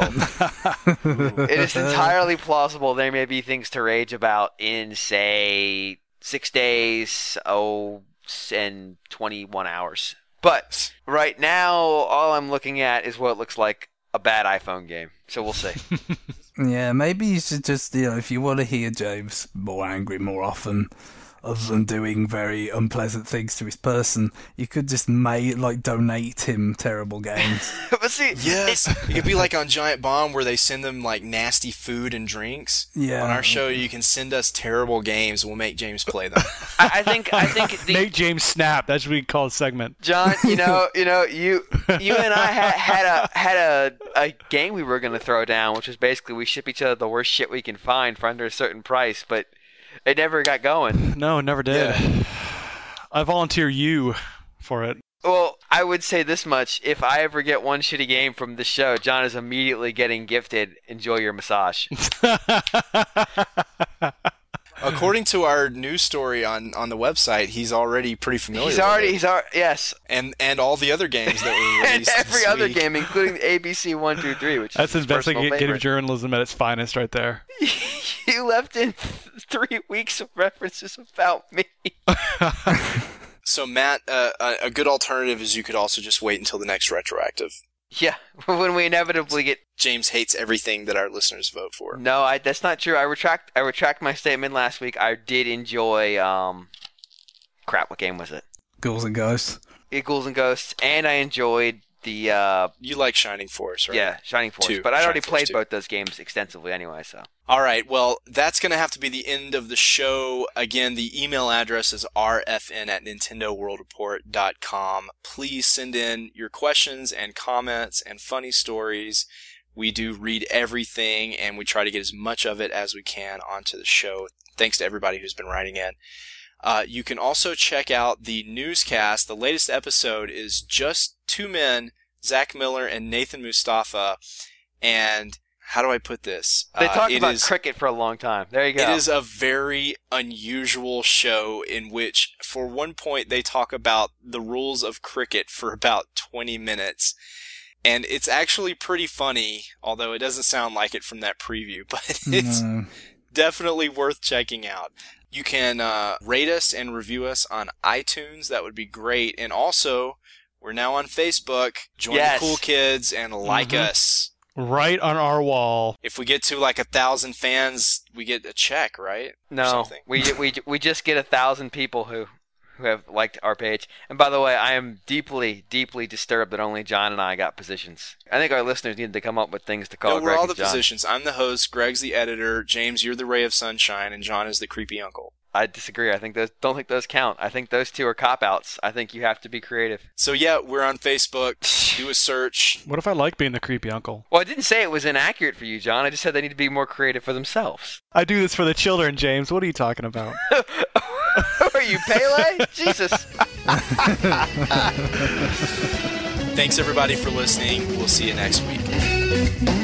it is entirely plausible there may be things to rage about in, say, 6 days, and 21 hours. But right now, all I'm looking at is what looks like a bad iPhone game. So we'll see. Yeah, maybe you should just, if you want to hear James more angry more often, other than doing very unpleasant things to his person, you could just donate him terrible games. But see, Yes, it could be like on Giant Bomb where they send them like nasty food and drinks. Yeah. On our show, you can send us terrible games. We'll make James play them. I think Make James snap. That's what we call a segment. John, you and I had a game we were going to throw down, which was basically we ship each other the worst shit we can find for under a certain price, but it never got going. No, never did. Yeah. I volunteer you for it. Well, I would say this much. If I ever get one shitty game from the show, John is immediately getting gifted Enjoy Your Massage. Okay, according to our news story on the website, he's already pretty familiar. Yes, and all the other games that were and released every this other week. game, including ABC 123, which That's is his investigative favorite. journalism at its finest, right there. You left in 3 weeks of references about me. So Matt, a good alternative is you could also just wait until the next retroactive. Yeah, when we inevitably get. James hates everything that our listeners vote for. No, that's not true. I retract my statement last week. I did enjoy. Crap, what game was it? Ghouls and Ghosts. Ghouls and Ghosts, and I enjoyed the. You like Shining Force, right? Yeah, Shining Force. Two. But I'd already Shining Force played 2. both those games extensively anyway, so. All right, well, that's going to have to be the end of the show. Again, the email address is rfn@nintendoworldreport.com. Please send in your questions and comments and funny stories. We do read everything, and we try to get as much of it as we can onto the show. Thanks to everybody who's been writing in. You can also check out the newscast. The latest episode is just two men, Zach Miller and Nathan Mustafa, and... how do I put this? They talked about cricket for a long time. There you go. It is a very unusual show in which, for one point, they talk about the rules of cricket for about 20 minutes. And it's actually pretty funny, although it doesn't sound like it from that preview, but it's definitely worth checking out. You can rate us and review us on iTunes. That would be great. And also, we're now on Facebook. Join the cool kids and like us. Right on our wall. If we get to like 1,000 fans, we get a check, right? No, we just get 1,000 people who have liked our page. And by the way, I am deeply, deeply disturbed that only John and I got positions. I think our listeners needed to come up with things to call No, Greg we're all and the John. positions. I'm the host, Greg's the editor, James, you're the ray of sunshine, and John is the creepy uncle. I disagree. I think don't think those count. I think those two are cop-outs. I think you have to be creative. So yeah, we're on Facebook. Do a search. What if I like being the creepy uncle? Well, I didn't say it was inaccurate for you, John. I just said they need to be more creative for themselves. I do this for the children, James. What are you talking about? Are you Pele? Jesus. Thanks everybody for listening. We'll see you next week.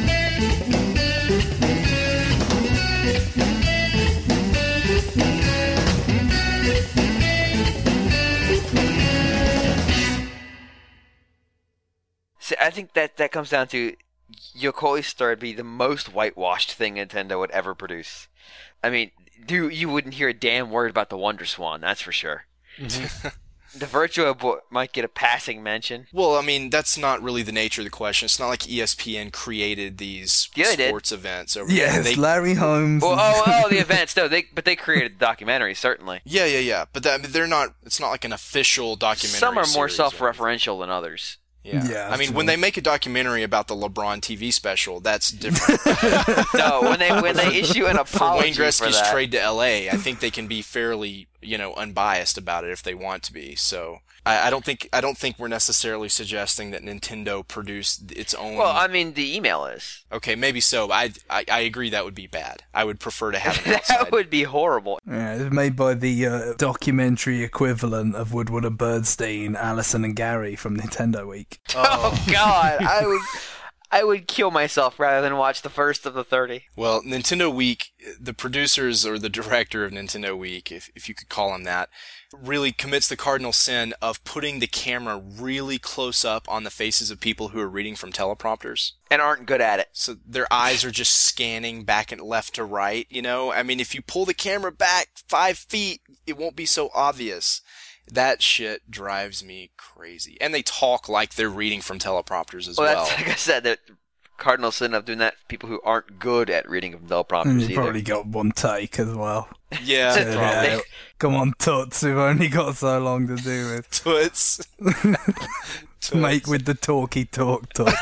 See, I think that comes down to Yokoi Star would be the most whitewashed thing Nintendo would ever produce. I mean, you wouldn't hear a damn word about the Wonder Swan, that's for sure. The Virtua Boy might get a passing mention. Well, I mean, that's not really the nature of the question. It's not like ESPN created these sports events. Yes, Larry Holmes. Oh, the events. No, but they created the documentary, certainly. Yeah. But they're not. It's not like an official documentary. Some are more series self-referential than others. Yeah. I mean, when they make a documentary about the LeBron TV special, that's different. No, when they issue an apology Wayne Gretzky's for that. trade to LA, I think they can be fairly, unbiased about it if they want to be. So I don't think we're necessarily suggesting that Nintendo produced its own. Well, I mean, the email is. Okay, maybe so. I agree that would be bad. I would prefer to have it outside. That would be horrible. Yeah, it's made by the documentary equivalent of Woodward and Bernstein, Allison and Gary from Nintendo Week. Oh God, I would kill myself rather than watch the first of the 30. Well, Nintendo Week, the producers or the director of Nintendo Week, if you could call him that, really commits the cardinal sin of putting the camera really close up on the faces of people who are reading from teleprompters. And aren't good at it. So their eyes are just scanning back and left to right, I mean, if you pull the camera back 5 feet, it won't be so obvious. That shit drives me crazy. And they talk like they're reading from teleprompters as well. That's, like I said, the cardinal sin of doing that, people who aren't good at reading from teleprompters You've either. probably got one take as well. Yeah, probably. Come on, Toots, we've only got so long to do with. Toots. To make with the talky talk, Toots.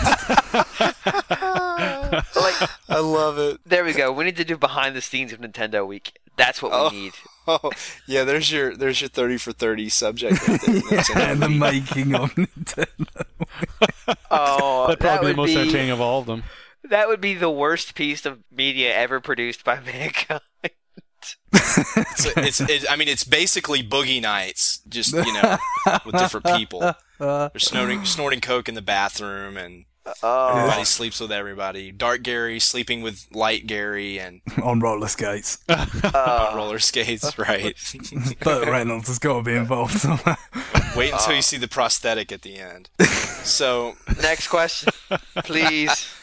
I love it. There we go. We need to do behind the scenes of Nintendo Week. That's what we need. Oh, yeah, there's your 30 for 30 subject right there. And the making of Nintendo. Oh, That'd probably be the most entertaining of all of them. That would be the worst piece of media ever produced by mankind. It's basically Boogie Nights, just with different people. They're snorting coke in the bathroom, and Everybody sleeps with everybody. Dark Gary sleeping with Light Gary and On roller skates. on roller skates, right? Burt Reynolds has got to be involved somehow. Wait until you see the prosthetic at the end. So, Next question, please.